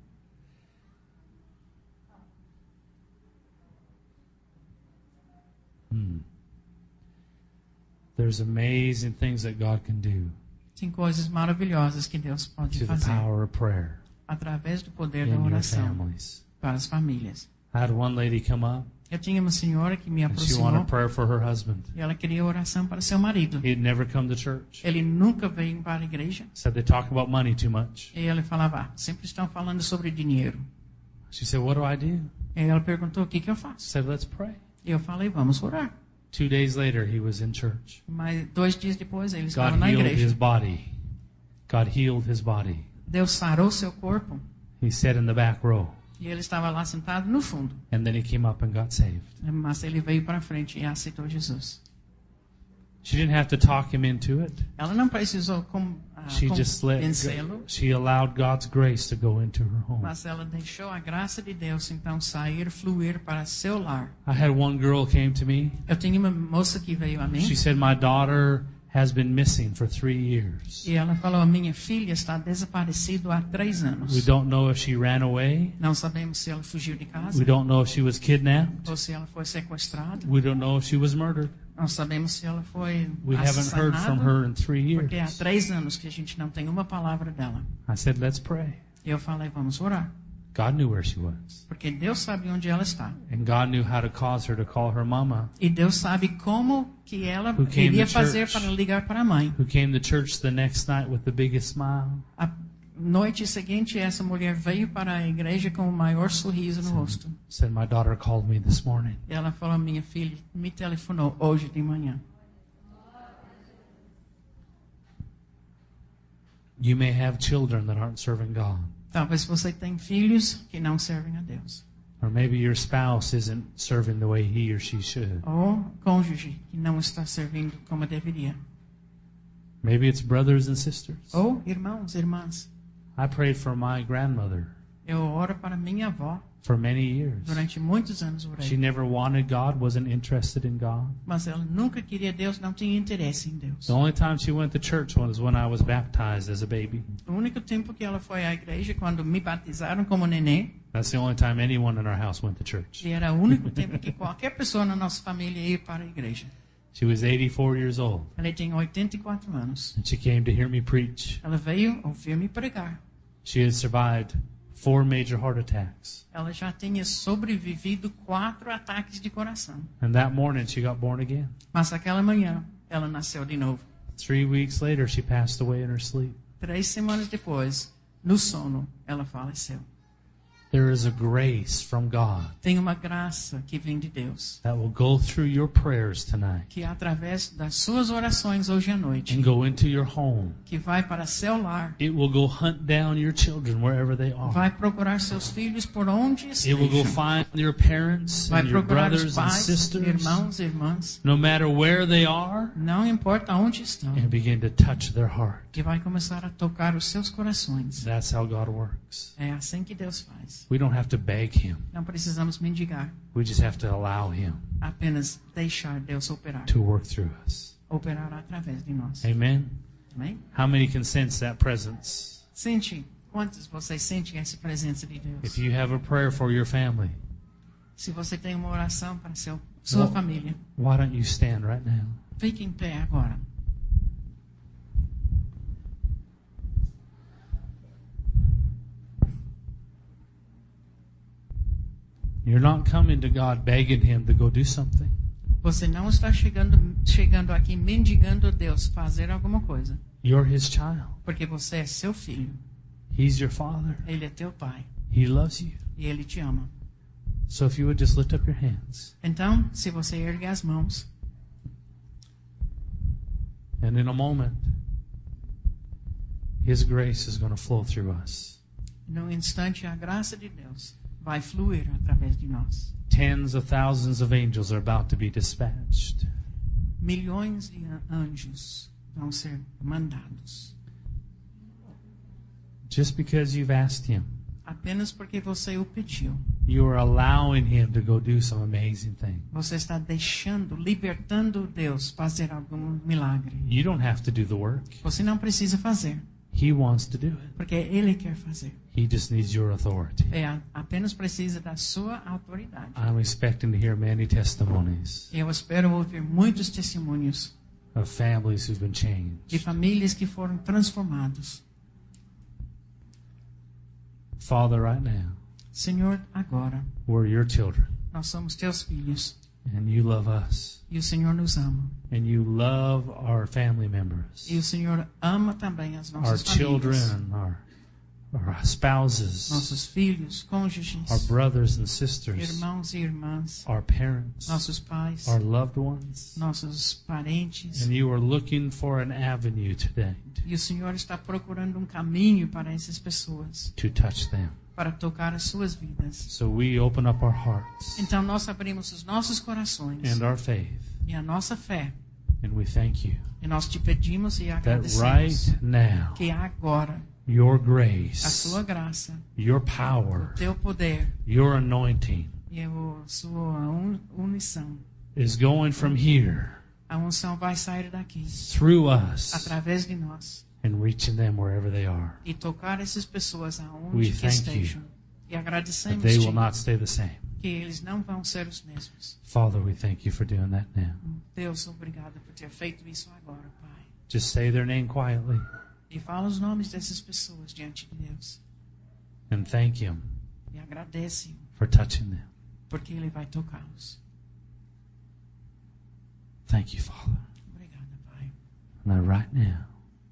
Hmm. There's amazing things that God can do Tem coisas maravilhosas que Deus pode through the fazer power of prayer através do poder da in your oração families. para as famílias. I had one lady come up Eu tinha uma senhora que me and she wanted aproximou prayer for her husband. e ela queria oração para seu marido. He'd never come to church. Ele nunca veio para a igreja. Said they talk about money too much. E ele falava, ah, sempre estão falando sobre dinheiro. She said, "What do I do?" E ela perguntou, o que que eu faço? Said, "Let's pray." E eu falei, vamos orar. Two days later, he was in church. Mas dois dias depois ele estava God na healed igreja. his body. God healed his body. Deus sarou seu corpo He sat in the back row, e ele estava lá sentado no fundo. and then he came up and got saved. Mas ele veio para frente e aceitou Jesus. She didn't have to talk him into it. Ela não precisou com, ah, She just let convencê-lo, she allowed God's grace to go into her home. mas ela deixou a graça de Deus então sair, fluir para seu lar. I had one girl came to me. Eu tinha uma moça que veio a mim She said, "My daughter has been missing for three years. e ela falou: minha filha está desaparecida há três anos. We don't know if she ran away. Não sabemos se ela fugiu de casa We don't know if she was kidnapped. ou se ela foi sequestrada. We don't know if she was murdered. Não sabemos se ela foi We haven't heard from her assassinada, in three porque há years." três anos que a gente não tem uma palavra dela. I said, "Let's pray." E eu falei: vamos orar, God knew where she was. porque Deus sabe onde ela está. And God knew how to cause her to call her mama, E Deus sabe como que ela Who came iria to fazer church. para ligar para a mãe. who came to church the next night with the biggest smile. A noite seguinte, essa mulher veio para a igreja com o maior sorriso no rosto. Said, "My daughter called me this morning." E ela falou: minha filha me telefonou hoje de manhã. You may have children that aren't serving God. Talvez você tenha filhos que não servem a Deus. Or maybe your spouse isn't serving the way he or she should. Ou cônjuge que não está servindo como deveria. Maybe it's brothers and sisters. Ou irmãos, irmãs. I prayed for my grandmother Eu oro para minha avó. for many years. Durante muitos anos She orei. never wanted God, wasn't interested in God. Mas ela nunca queria Deus, não tinha interesse em Deus. The only time she went to church was when I was baptized as a baby. O único tempo que ela foi à igreja quando me batizaram como neném. That's the only time anyone in our house went to church. E era o único tempo que qualquer pessoa na nossa família ia para a igreja. She was eighty-four years old, Ela tinha oitenta e quatro anos. and she came to hear me preach. Ela veio ouvir-me pregar. She had survived four major heart attacks. Ela já tinha sobrevivido quatro ataques de coração. And that morning, she got born again. Mas aquela manhã, ela nasceu de novo. Three weeks later, she passed away in her sleep. Três semanas depois, no sono, ela faleceu. There is a grace from God Tem uma graça que vem de Deus, that will go through your prayers tonight que através das suas orações hoje à noite, and go into your home. que vai para seu lar, It will go hunt down your children wherever they are. vai procurar seus filhos por onde It will go estejam. find your parents Vai and your procurar os brothers and pais, sisters, irmãos e irmãs, no matter where they are, não importa onde estão, and begin to touch their heart. que vai começar a tocar os seus corações. That's how God works. É assim que Deus faz. We don't have to beg Him. Não precisamos mendigar, We just have to allow Him apenas deixar Deus operar, to work through us. operar através de nós. Amen? Amém? How many can sense that presence? Sente, quantos vocês sentem essa presença de Deus? If you have a prayer for your family, Se você tem uma oração para seu, sua Well- família, why don't you stand right now? fique em pé agora. You're not coming to God begging Him to go do something. Você não está chegando, chegando aqui mendigando a Deus fazer alguma coisa, You're His child. porque você é seu filho. He's your Father. Ele é teu pai He loves you. e ele te ama. So if you would just lift up your hands, Então, se você ergue as mãos, and in a moment, His grace is going to flow through us. num instante a graça de Deus vai fluir através de nós. Tens of thousands of angels are about to be dispatched. Milhões de anjos vão ser mandados. Just because you've asked Him, Apenas porque você o pediu. you are allowing Him to go do some amazing thing. Você está deixando, libertando Deus fazer algum milagre. You don't have to do the work. Você não precisa fazer, He wants to do it. porque Ele quer fazer. He just needs your authority. É, a- apenas precisa da sua autoridade. I'm expecting to hear many testimonies Eu espero ouvir muitos testemunhos of families who've been de changed. famílias que foram transformados. Father, right now, Senhor, agora, we're your children, nós somos teus filhos and you love us, e o Senhor nos ama. and you love our family members, E o Senhor ama também as our nossas famílias, children, our, our spouses, nossos filhos, cônjuges, our brothers and sisters, irmãos e irmãs, our parents, nossos pais, our loved ones. nossos parentes. And you are looking for an avenue today E o Senhor está procurando um caminho para essas pessoas, to touch them. para tocar as suas vidas. So we open up our hearts Então nós abrimos os nossos corações and our faith e a nossa fé And we thank you E nós te pedimos e that agradecemos right now, que agora your a grace, sua graça, your o power, teu poder your anointing e a sua un- unição, is going from here a unção vai sair daqui, through us através de nós, and reaching them wherever they are. e tocar essas pessoas We aonde que thank estejam. E That agradecemos they will te not stay the same. que eles não vão ser os mesmos. Father, we thank you for doing that now. Deus, obrigado por ter feito isso agora, Pai. Just say their name quietly E fala os nomes dessas pessoas diante de Deus. and thank Him E agradece for touching them. porque Ele vai tocá-los. Thank you, Father. Obrigada, Pai. And that right now,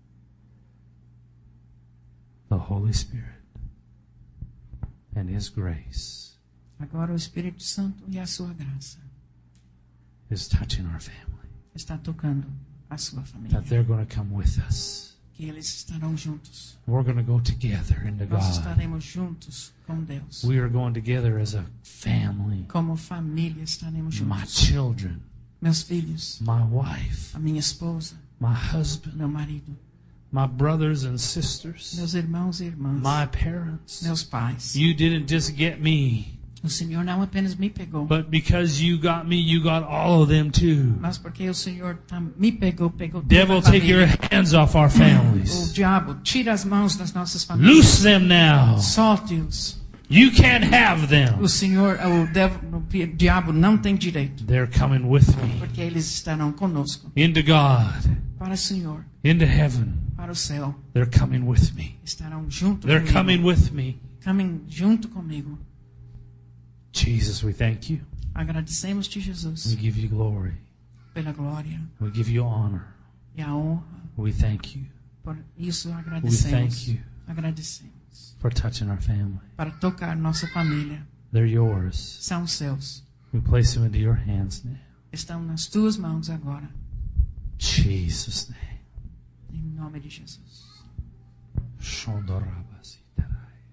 the Holy Spirit and His grace Agora o Espírito Santo e a sua graça is touching our family. está tocando a sua família. That they're going to come with us. Que eles estarão juntos. We're going to go together into Nós God. estaremos juntos com Deus. We are going together as a family. Como família estaremos My juntos. children, Meus filhos, my wife, a minha esposa, my husband, meu marido, my brothers and sisters, meus irmãos e irmãs, my parents. meus pais. You didn't just get me, O Senhor não apenas me pegou, but because you got me, you got all of them too. mas porque o Senhor tam- me pegou, pegou toda Devil, a take your família. hands off our O families. diabo, tira as mãos das nossas famílias. Loose them now. Solte-os. You can't have them. O Senhor, o, dev- o pi- diabo não tem direito, They're coming with me porque eles estarão conosco. into God, Para o Senhor, into heaven. para o céu, They're coming with me. estarão junto They're comigo. coming with me. Coming junto comigo. Jesus, we thank you. Agradecemos-te, We Jesus, give you glory. pela glória We give you honor. e a honra. We thank you Por isso We agradecemos. thank you. Agradecemos. for touching our family. Para tocar nossa família. They're yours. São seus. We place them into your hands now. Estão nas tuas mãos agora. Jesus' name. Em nome de Jesus. Shondorabasitarai.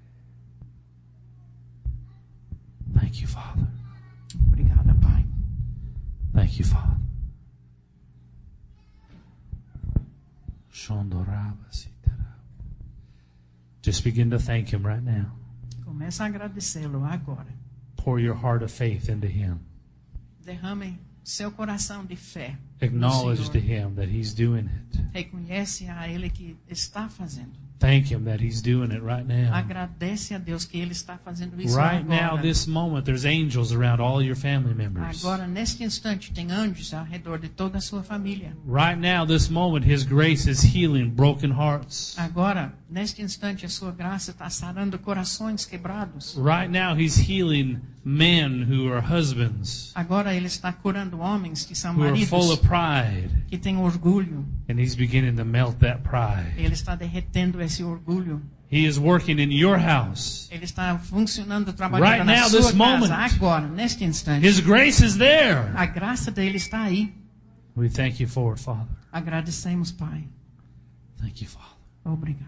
Thank you, Father. Obrigada, Pai. Thank you, Father. Shondorabasitarai. Just begin to thank Him right now. Começa a agradecê-lo agora. Pour your heart of faith into Him. Derrame seu coração de fé. no Acknowledge Senhor. to Him that He's doing it. Reconhece a Ele que está fazendo. Thank Him that He's doing it right now. Agradece a Deus que Ele está fazendo isso Right now, agora. this moment, there's angels around all your family members. Agora, neste instante, tem anjos ao redor de toda a sua família. Right now, this moment, His grace is healing broken hearts. Agora, neste instante, a sua graça está sarando corações quebrados. Right now, He's healing men who are husbands, Agora, Ele está curando homens que são who are full maridos, of pride, que têm orgulho. and He's beginning to melt that pride. Ele está derretendo esse orgulho. He is working in your house. Ele está funcionando, trabalhando Right na now, sua this casa. moment. Agora, neste instante. His grace is there. A graça dele está aí. We thank you for it, Father. Agradecemos, Pai. Thank you, Father. Obrigado.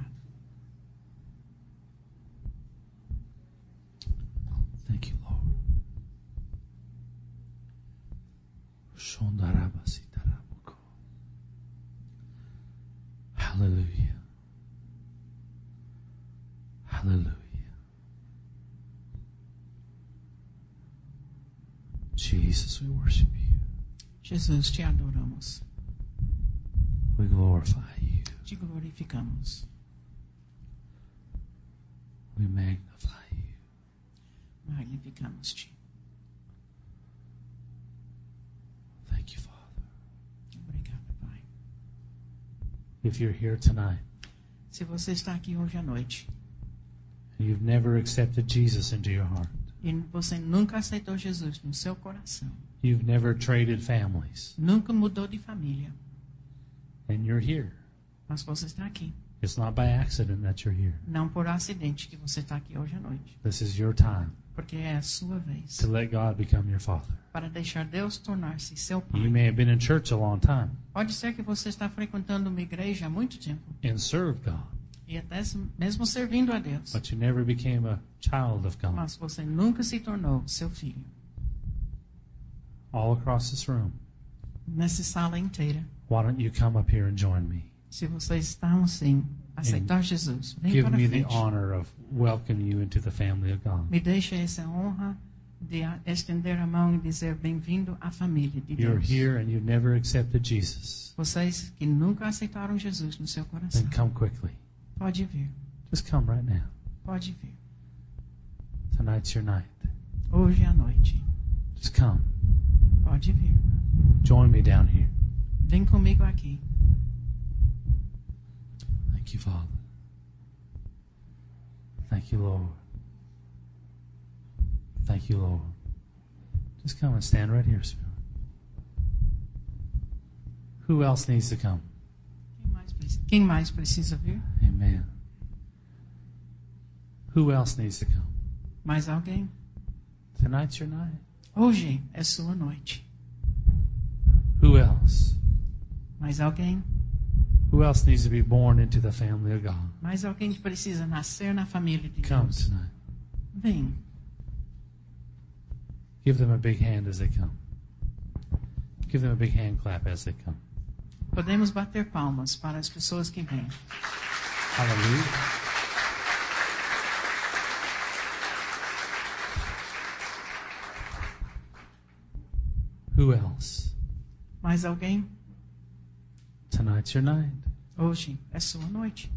Thank you, Lord. Shondarabasitarabuko. Hallelujah. Hallelujah. Jesus, we worship you. Jesus, te adoramos. We glorify you. Te glorificamos. We magnify you. Magnificamos-te. Thank you, Father. Obrigado, Pai. If you're here tonight Se você está aqui hoje à noite and you've never accepted Jesus into your heart, e você nunca aceitou Jesus no seu coração, you've never traded families, nunca mudou de família, and you're here, mas você está aqui, it's not by accident that you're here. não por acidente que você está aqui hoje à noite, This is your time porque é a sua vez to let God become your Father. para deixar Deus tornar-se seu You Pai. may have been in church a long time Pode ser que você está frequentando uma igreja há muito tempo and served God, e até mesmo servindo a Deus, but you never became a child of God. mas você nunca se tornou seu filho. All across this room, Nessa sala inteira, why don't you come up here and join me? Se vocês estão sim, aceitar Jesus, vem Give para me the frente. honor of welcoming you into the family of God. Me deixa essa honra de a- estender a mão e dizer bem-vindo à família de You're Deus. here and you never accepted Jesus. Vocês que nunca aceitaram Jesus no seu coração, Then come quickly. pode vir, Just come right now. pode vir. Tonight's your night. Hoje à noite, Just come. pode vir. Join me down here. Vem comigo aqui. Thank you, Father. Thank you, Lord. Thank you, Lord. Just come and stand right here, Spirit. Who else needs to come? Quem mais precisa, quem mais precisa vir? Amen. Who else needs to come? Mais alguém? Tonight's your night. Hoje é sua noite. Who else? Mais alguém? Who else needs to be born into the family of God? Mais alguém que precisa nascer na família de Come Deus? tonight. Vem. Give them a big hand as they come. Give them a big hand clap as they come. Podemos bater palmas para as pessoas que vêm. Hallelujah. Who else? Mais alguém? Tonight's your night. Hoje é sua noite.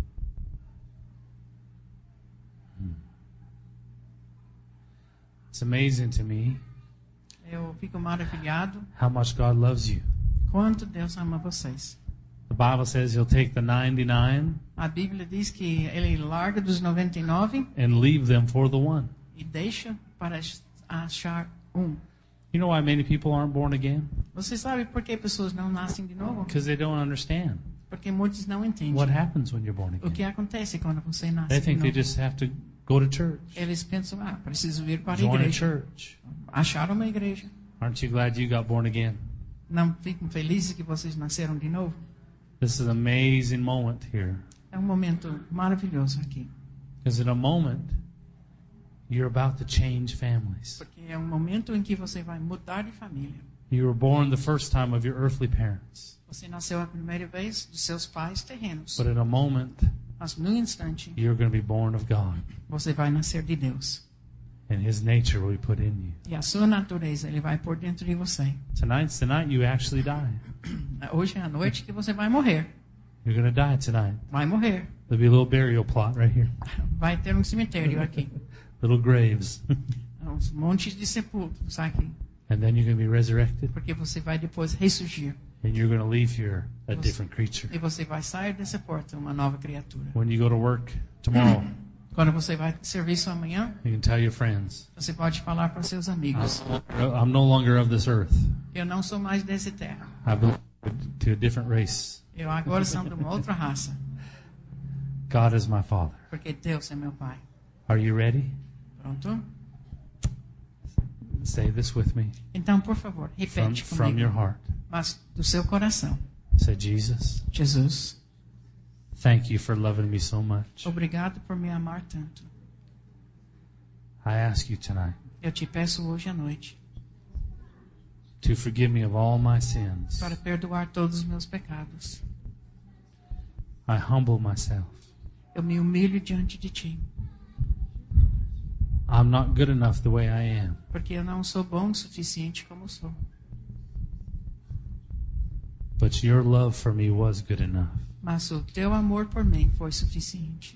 It's amazing to me Eu fico maravilhado how much God loves you. quanto Deus ama vocês. The Bible says he'll take the ninety-nine A Bíblia diz que ele larga dos noventa e nove and leave them for the one. e deixa para achar um. You know why many people aren't born again? Você sabe por que pessoas não nascem de novo? Because they don't understand Porque muitos não entendem what happens when you're born o que again. acontece quando você nasce They de think they novo. just have to go to church, Eles pensam, ah, preciso vir para a join a igreja. church. Acharam uma igreja. Aren't you glad you got born again? Não ficam felizes que vocês nasceram de novo? This is an amazing moment here. É um momento maravilhoso aqui. Because in a moment, you're about to change families. Porque é um momento em que você vai mudar de família. You were born the first time of your earthly parents. Você nasceu a primeira vez dos seus pais terrenos. But in a moment, Mas num instante, you're going to be born of God. você vai nascer de Deus. And His nature will be put in you. E a sua natureza, Ele vai por dentro de você. Tonight's the night you actually die. Hoje é a noite que você vai morrer. You're going to die tonight. Vai morrer. There'll be a little burial plot right here. Vai ter um cemitério aqui. Little graves. Uns montes de sepulcros aqui. And then you're going to be resurrected. Porque você vai depois ressurgir. And you're going to leave here a different creature. E você vai sair dessa porta uma nova criatura. When you go to work tomorrow, Quando você vai para o serviço amanhã, you can tell your friends, você pode falar para seus amigos: I'm no longer of this earth. eu não sou mais dessa terra. I belong to a different race. Eu agora sou de uma outra raça. God is my Father. Porque Deus é meu Pai. Are you ready? Pronto? Say this with me Então, por favor, from, repete from your comigo. heart. Mas do seu coração. Say, Jesus, Jesus, thank you for loving me so much. obrigado por me amar tanto. I ask you tonight Eu te peço hoje à noite to forgive me of all my sins. para perdoar todos os meus pecados. I humble myself. Eu me humilho diante de ti. I'm not good enough the way I am. Porque eu não sou bom o suficiente como sou. But your love for me was good enough. Mas o teu amor por mim foi suficiente.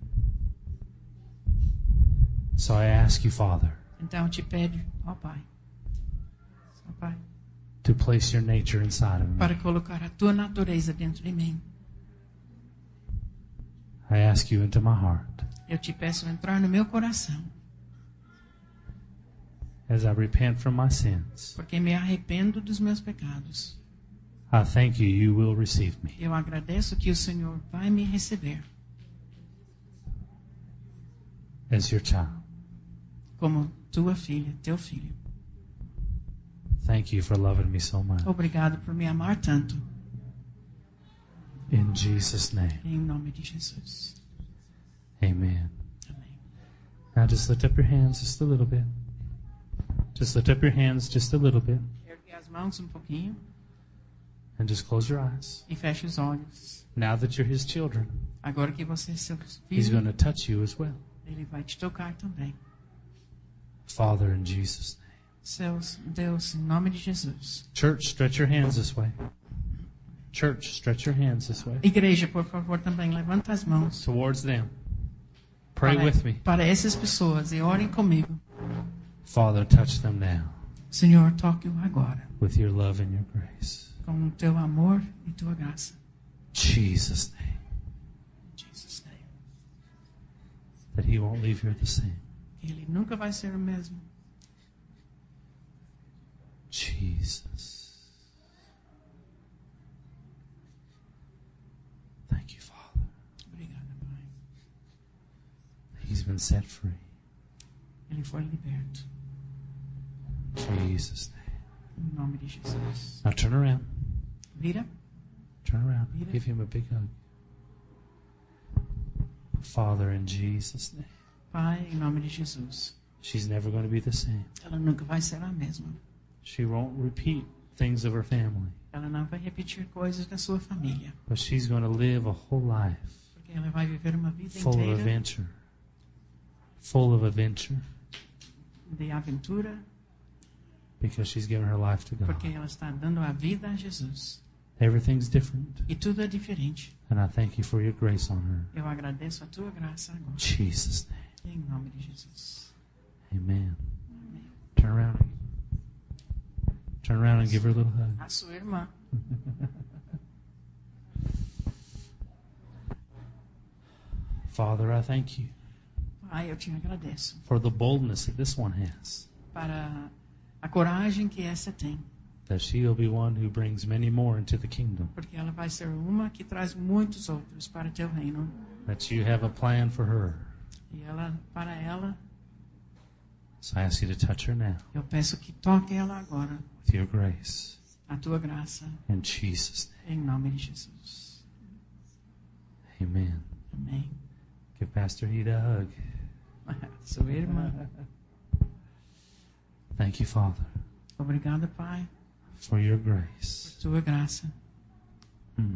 So I ask you, Father, Então eu te peço, ó Pai, ó Pai, to place your nature inside of me. para colocar a tua natureza dentro de mim. I ask you into my heart Eu te peço entrar no meu coração, as I repent from my sins. porque me arrependo dos meus pecados. I thank you, you will receive me. Eu agradeço que o Senhor vai me receber As your child. como tua filha, teu filho. Thank you for loving me so much. Obrigado por me amar tanto. In Jesus' name, Em nome de Jesus. amen. Amém. Now just lift up your hands just a little bit. Just lift up your hands just a little bit. Ergue as mãos um pouquinho. And just close your eyes. e feche os olhos. Now that you're His children, Agora que você é seu He's filho, going to touch you as well. Ele vai te tocar também. Father, in Jesus' name. Seus, Deus, em nome de Jesus. Church, stretch your hands this way. Church, stretch your hands this way. Igreja, por favor, também levanta as mãos Towards them. Pray para, with me. para essas pessoas e orem comigo. Father, touch them now Senhor, toque-o agora with your love and your grace. com o teu amor e tua graça. Jesus' name. Em Jesus' name. That He won't leave here the same. Ele nunca vai ser o mesmo. Jesus. Thank you, Father. Obrigada, Pai. He's been set free. Ele foi liberto. Jesus' name. Em nome de Jesus. Now turn around. Vira. Turn around. Peter. Give Him a big hug. Father, in Jesus' name. Pai, em nome de Jesus. She's never going to be the same. Ela nunca vai ser a mesma. She won't repeat things of her family, Ela não vai repetir coisas da sua família. but she's going to live a whole life Porque ela vai viver uma vida full of inteira adventure. Full of adventure de aventura. because she's given her life to God. Porque ela está dando a vida a Jesus. Everything's different, E tudo é diferente. and I thank you for your grace on her. Eu agradeço a tua graça agora. In Jesus' name. Em nome de Jesus. Amen. Turn around. Turn around and give her a little hug. A sua irmã. Father, I thank you Pai, eu te agradeço for the boldness that this one has, para a coragem que essa tem. that she will be one who brings many more into the kingdom, Porque ela vai ser uma que traz muitos outros para teu reino. that you have a plan for her. E ela, para ela, So I ask you to touch her now eu peço que toque ela agora. with your grace. A tua graça. In Jesus' name. Em nome de Jesus. Amen. Amém. Give Pastor Rita a hug. Sua irmã. Thank you, Father, Obrigada, Pai, for your grace. por tua graça. Hmm.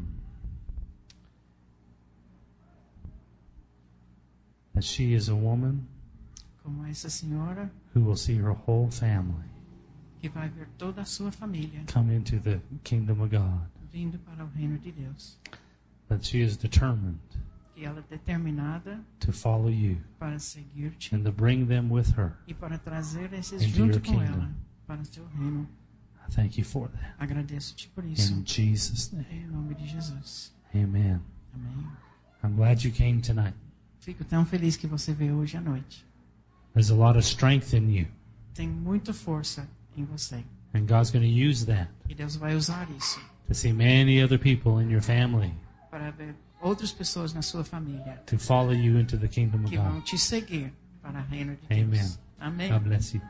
That she is a woman Como essa senhora who will see her whole family que vai ver toda a sua família come into the kingdom of God. vindo para o reino de Deus. That she is determined Que ela é determinada to follow you para seguir-te and to bring them with her. e para trazer esses Into junto your com kingdom. ela para o teu reino. I thank you for that. Agradeço-te por isso. In Jesus' name. Em nome de Jesus. Amen. Amém. I'm glad you came tonight. Fico tão feliz que você veio hoje à noite. There's a lot of strength in you, Tem muita força em você. and God's going to use that E Deus vai usar isso to see many other people in your family para ver outras pessoas na sua família to follow you into the kingdom of que vão God. te seguir para o reino de Amen. Deus. Amém. God bless you.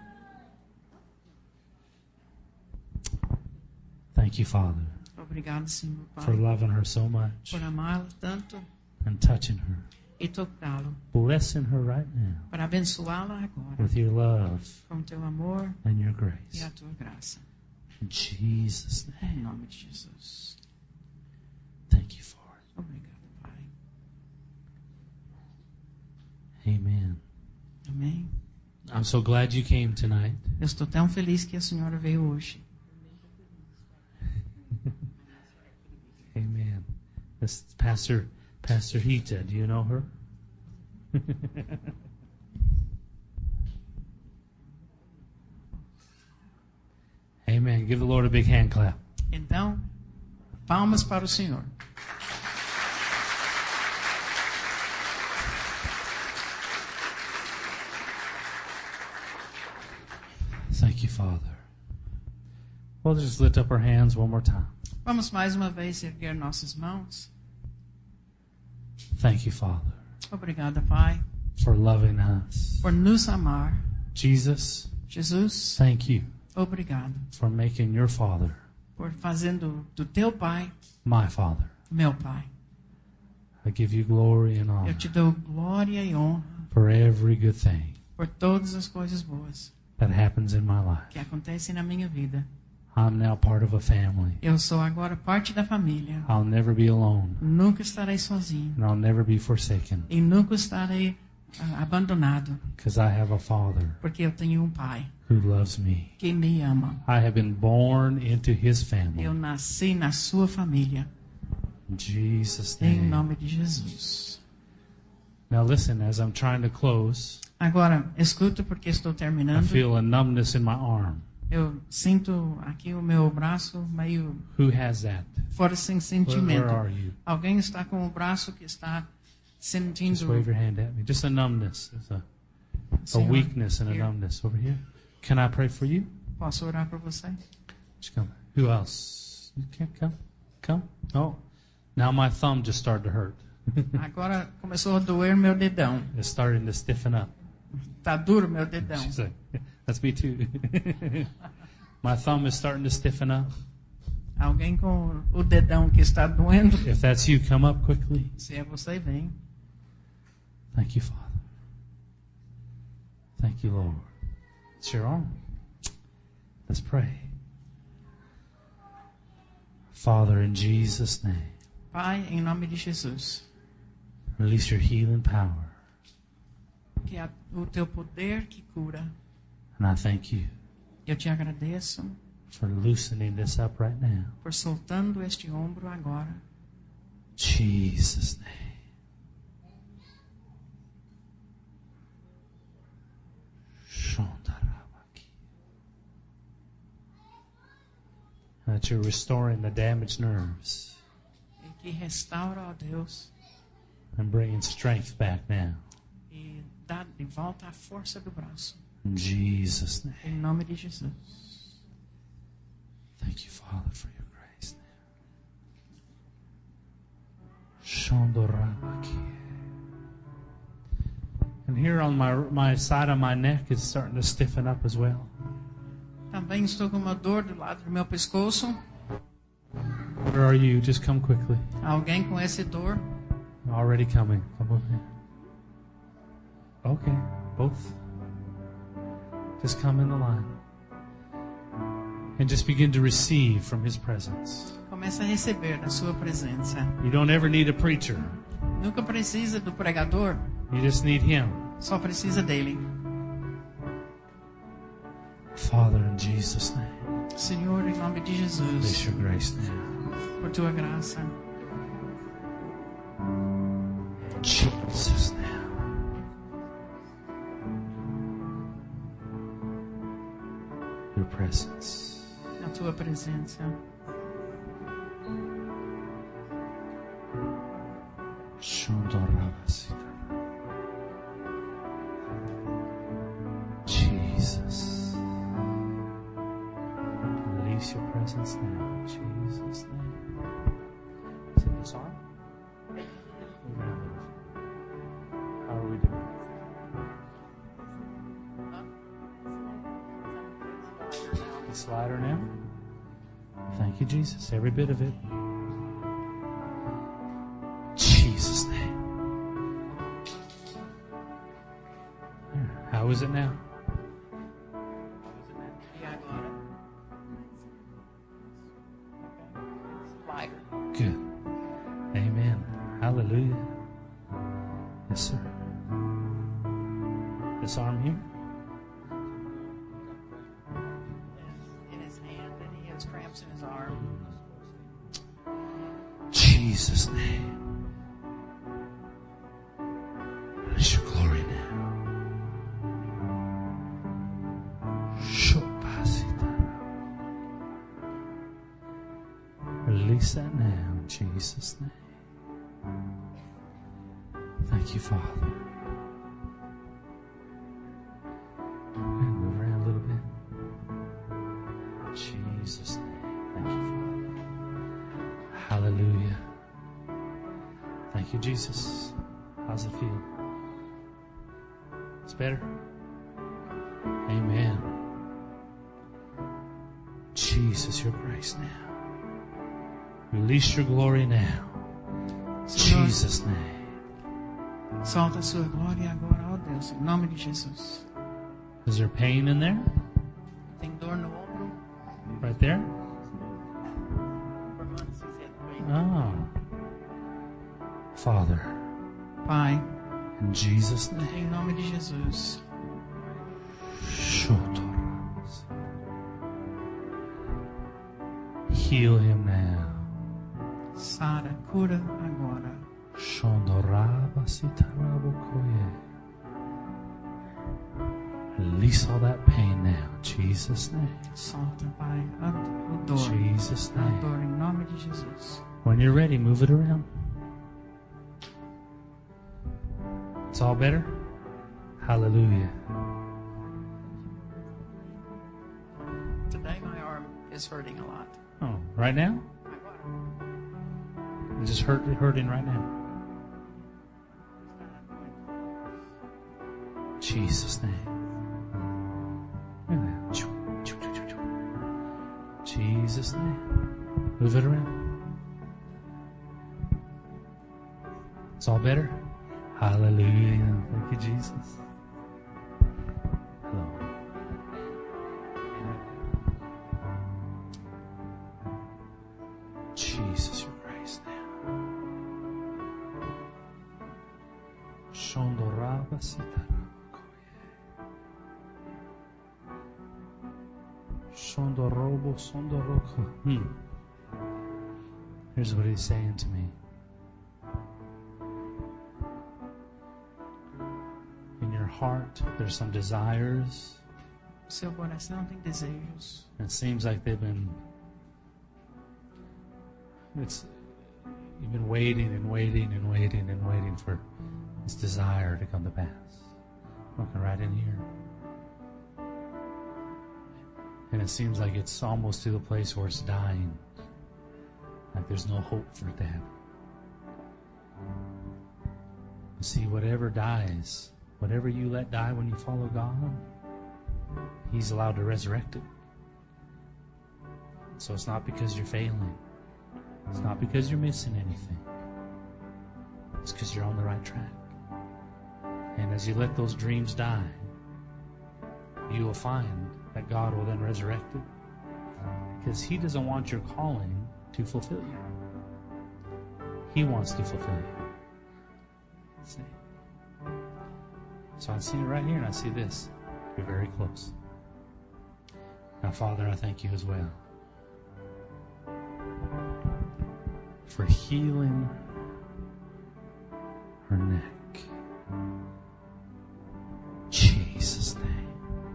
Thank you, Father, Obrigado, Senhor Pai, for loving her so much por amá-la tanto and touching her, e tocá-lo, blessing her right now para abençoá-la agora with your love com teu amor and your e grace. a tua graça. In Jesus' Em name. nome de Jesus. Thank you for it. Obrigado, Pai. Amen. Amém. I'm so glad you came tonight. Eu estou tão feliz que a senhora veio hoje. Amen. This is Pastor Pastor Hita. Do you know her? Amen. Give the Lord a big hand clap. Então, palmas para o Senhor. Thank you, Father. We'll just lift up our hands one more time. Vamos mais uma vez erguer nossas mãos. Thank you, Father, Obrigada, Pai, for loving us. por nos amar. Jesus, Jesus, thank you obrigado for making your Father por fazendo do teu Pai my Father. meu Pai. I give you glory and Eu honor te dou glória e honra for every good thing por todas as coisas boas that happens in my life. que acontecem na minha vida. I'm now part of a family. Eu sou agora parte da família. I'll never be alone, Nunca estarei sozinho. and I'll never be forsaken, E nunca estarei ah, abandonado. because I have a Father Porque eu tenho um pai who loves me. que me ama. I have been born into His family. Eu nasci na sua família. In Jesus' Em name. nome de Jesus. Now listen, as I'm trying to close, Agora, escuta porque estou I terminando. feel a numbness in my arm. Eu sinto aqui o meu braço meio Who has that? fora sem Where, where sentimento. are you? Alguém está com o braço que está Just sentindo. wave your hand at me. Just a numbness. It's a, a Senhor, weakness and a here. numbness over here. Can I pray for you? Posso orar por você? Just come. Who else? You can't come? Come? Oh. Now my thumb just started to hurt. Agora começou a doer meu dedão. It's starting to stiffen up. Tá duro meu dedão. She's like, that's me too. My thumb is starting to stiffen up. Alguém com o dedão que está doendo. If that's you, come up quickly. Se é você, vem. Thank you, Father. Thank you, Lord. It's your arm. Let's pray. Father, in Jesus' name, Pai, em nome de Jesus, release your healing power. que é o teu poder que cura. And I thank you Eu te agradeço for loosening this up right now. por soltando este ombro agora. Jesus' name. Shondarabaki. That you're restoring the damaged nerves E que restaura, ó Deus, and bringing strength back now. e dá de volta a força do braço. In Jesus' name. Em nome de Jesus. Thank you, Father, for your grace now. Shondorabaki. And here on my my side of my neck is starting to stiffen up as well. Também estou com uma dor do lado do meu pescoço. Where are you? Just come quickly. Alguém com essa dor? Already coming. Come over here. Okay, both. Just come in the line. And just begin to receive from His presence. Começa a receber da sua presença. You don't ever need a preacher. Nunca precisa do pregador, You just need Him. só precisa dele. Father, in Jesus' name, Senhor, em nome de release Jesus, your grace now. por tua graça. Jesus now. Your presence. Na tua presença. Shondorabasita. Jesus. Release your presence now. In Jesus' name. Is it this arm? How are we doing? The slider now? Thank you, Jesus. Every bit of it. Jesus' name. How is it now? E agora? Lighter. Good. Amen. Hallelujah. Yes, sir. This arm here? In his hand, and he has cramps in his arm. Jesus' name. Release your glory now. Shopasita. Release that now in Jesus' name. Thank you, Father. And move around a little bit. In Jesus' name. Thank you, Father. Hallelujah. Thank you, Jesus. How's it feel? It's better? Amen. Jesus, your grace now. Release your glory now. Senhor, Jesus' name. solta a sua glória agora, ó Deus, em nome de Jesus. Is there pain in there? Tem dor no ombro? Right there? Oh. Father, Pai, in Jesus' name. em nome de Jesus, Heal him now. sara, cura agora. Release all that pain now. In Jesus' name. Solta, Pai, a o dor. Jesus' A name. dor em nome de Jesus. When you're ready, move it around. It's all better? Hallelujah. Today my arm is hurting a lot. Oh, right now? It's just hurt, hurting right now. Jesus' name. Look at that. Jesus' name. Move it around. It's all better? Hallelujah. Thank you, Jesus. Hello. Jesus, your grace now. Shondoraba sitarakoye. Shondorobo sondoroko. Hmm. Here's what he's saying to me. In your heart, there's some desires. Seu coração tem desejos. And it seems like they've been It's you've been waiting and waiting and waiting and waiting for this desire to come to pass. Looking right in here. And it seems like it's almost to the place where it's dying. Like there's no hope for it to happen. See, whatever dies, whatever you let die when you follow God, He's allowed to resurrect it. So it's not because you're failing. It's not because you're missing anything. It's because you're on the right track. And as you let those dreams die, you will find that God will then resurrect it. Because He doesn't want your calling to fulfill you. He wants to fulfill you. See? So I see it right here, and I see this. You're very close. Now, Father, I thank you as well for healing her neck. Jesus' name.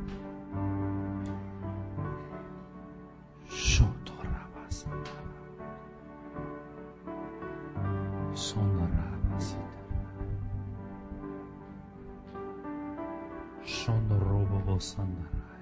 Shotorabasata. Sondarabasita. Shondorobobosandarai.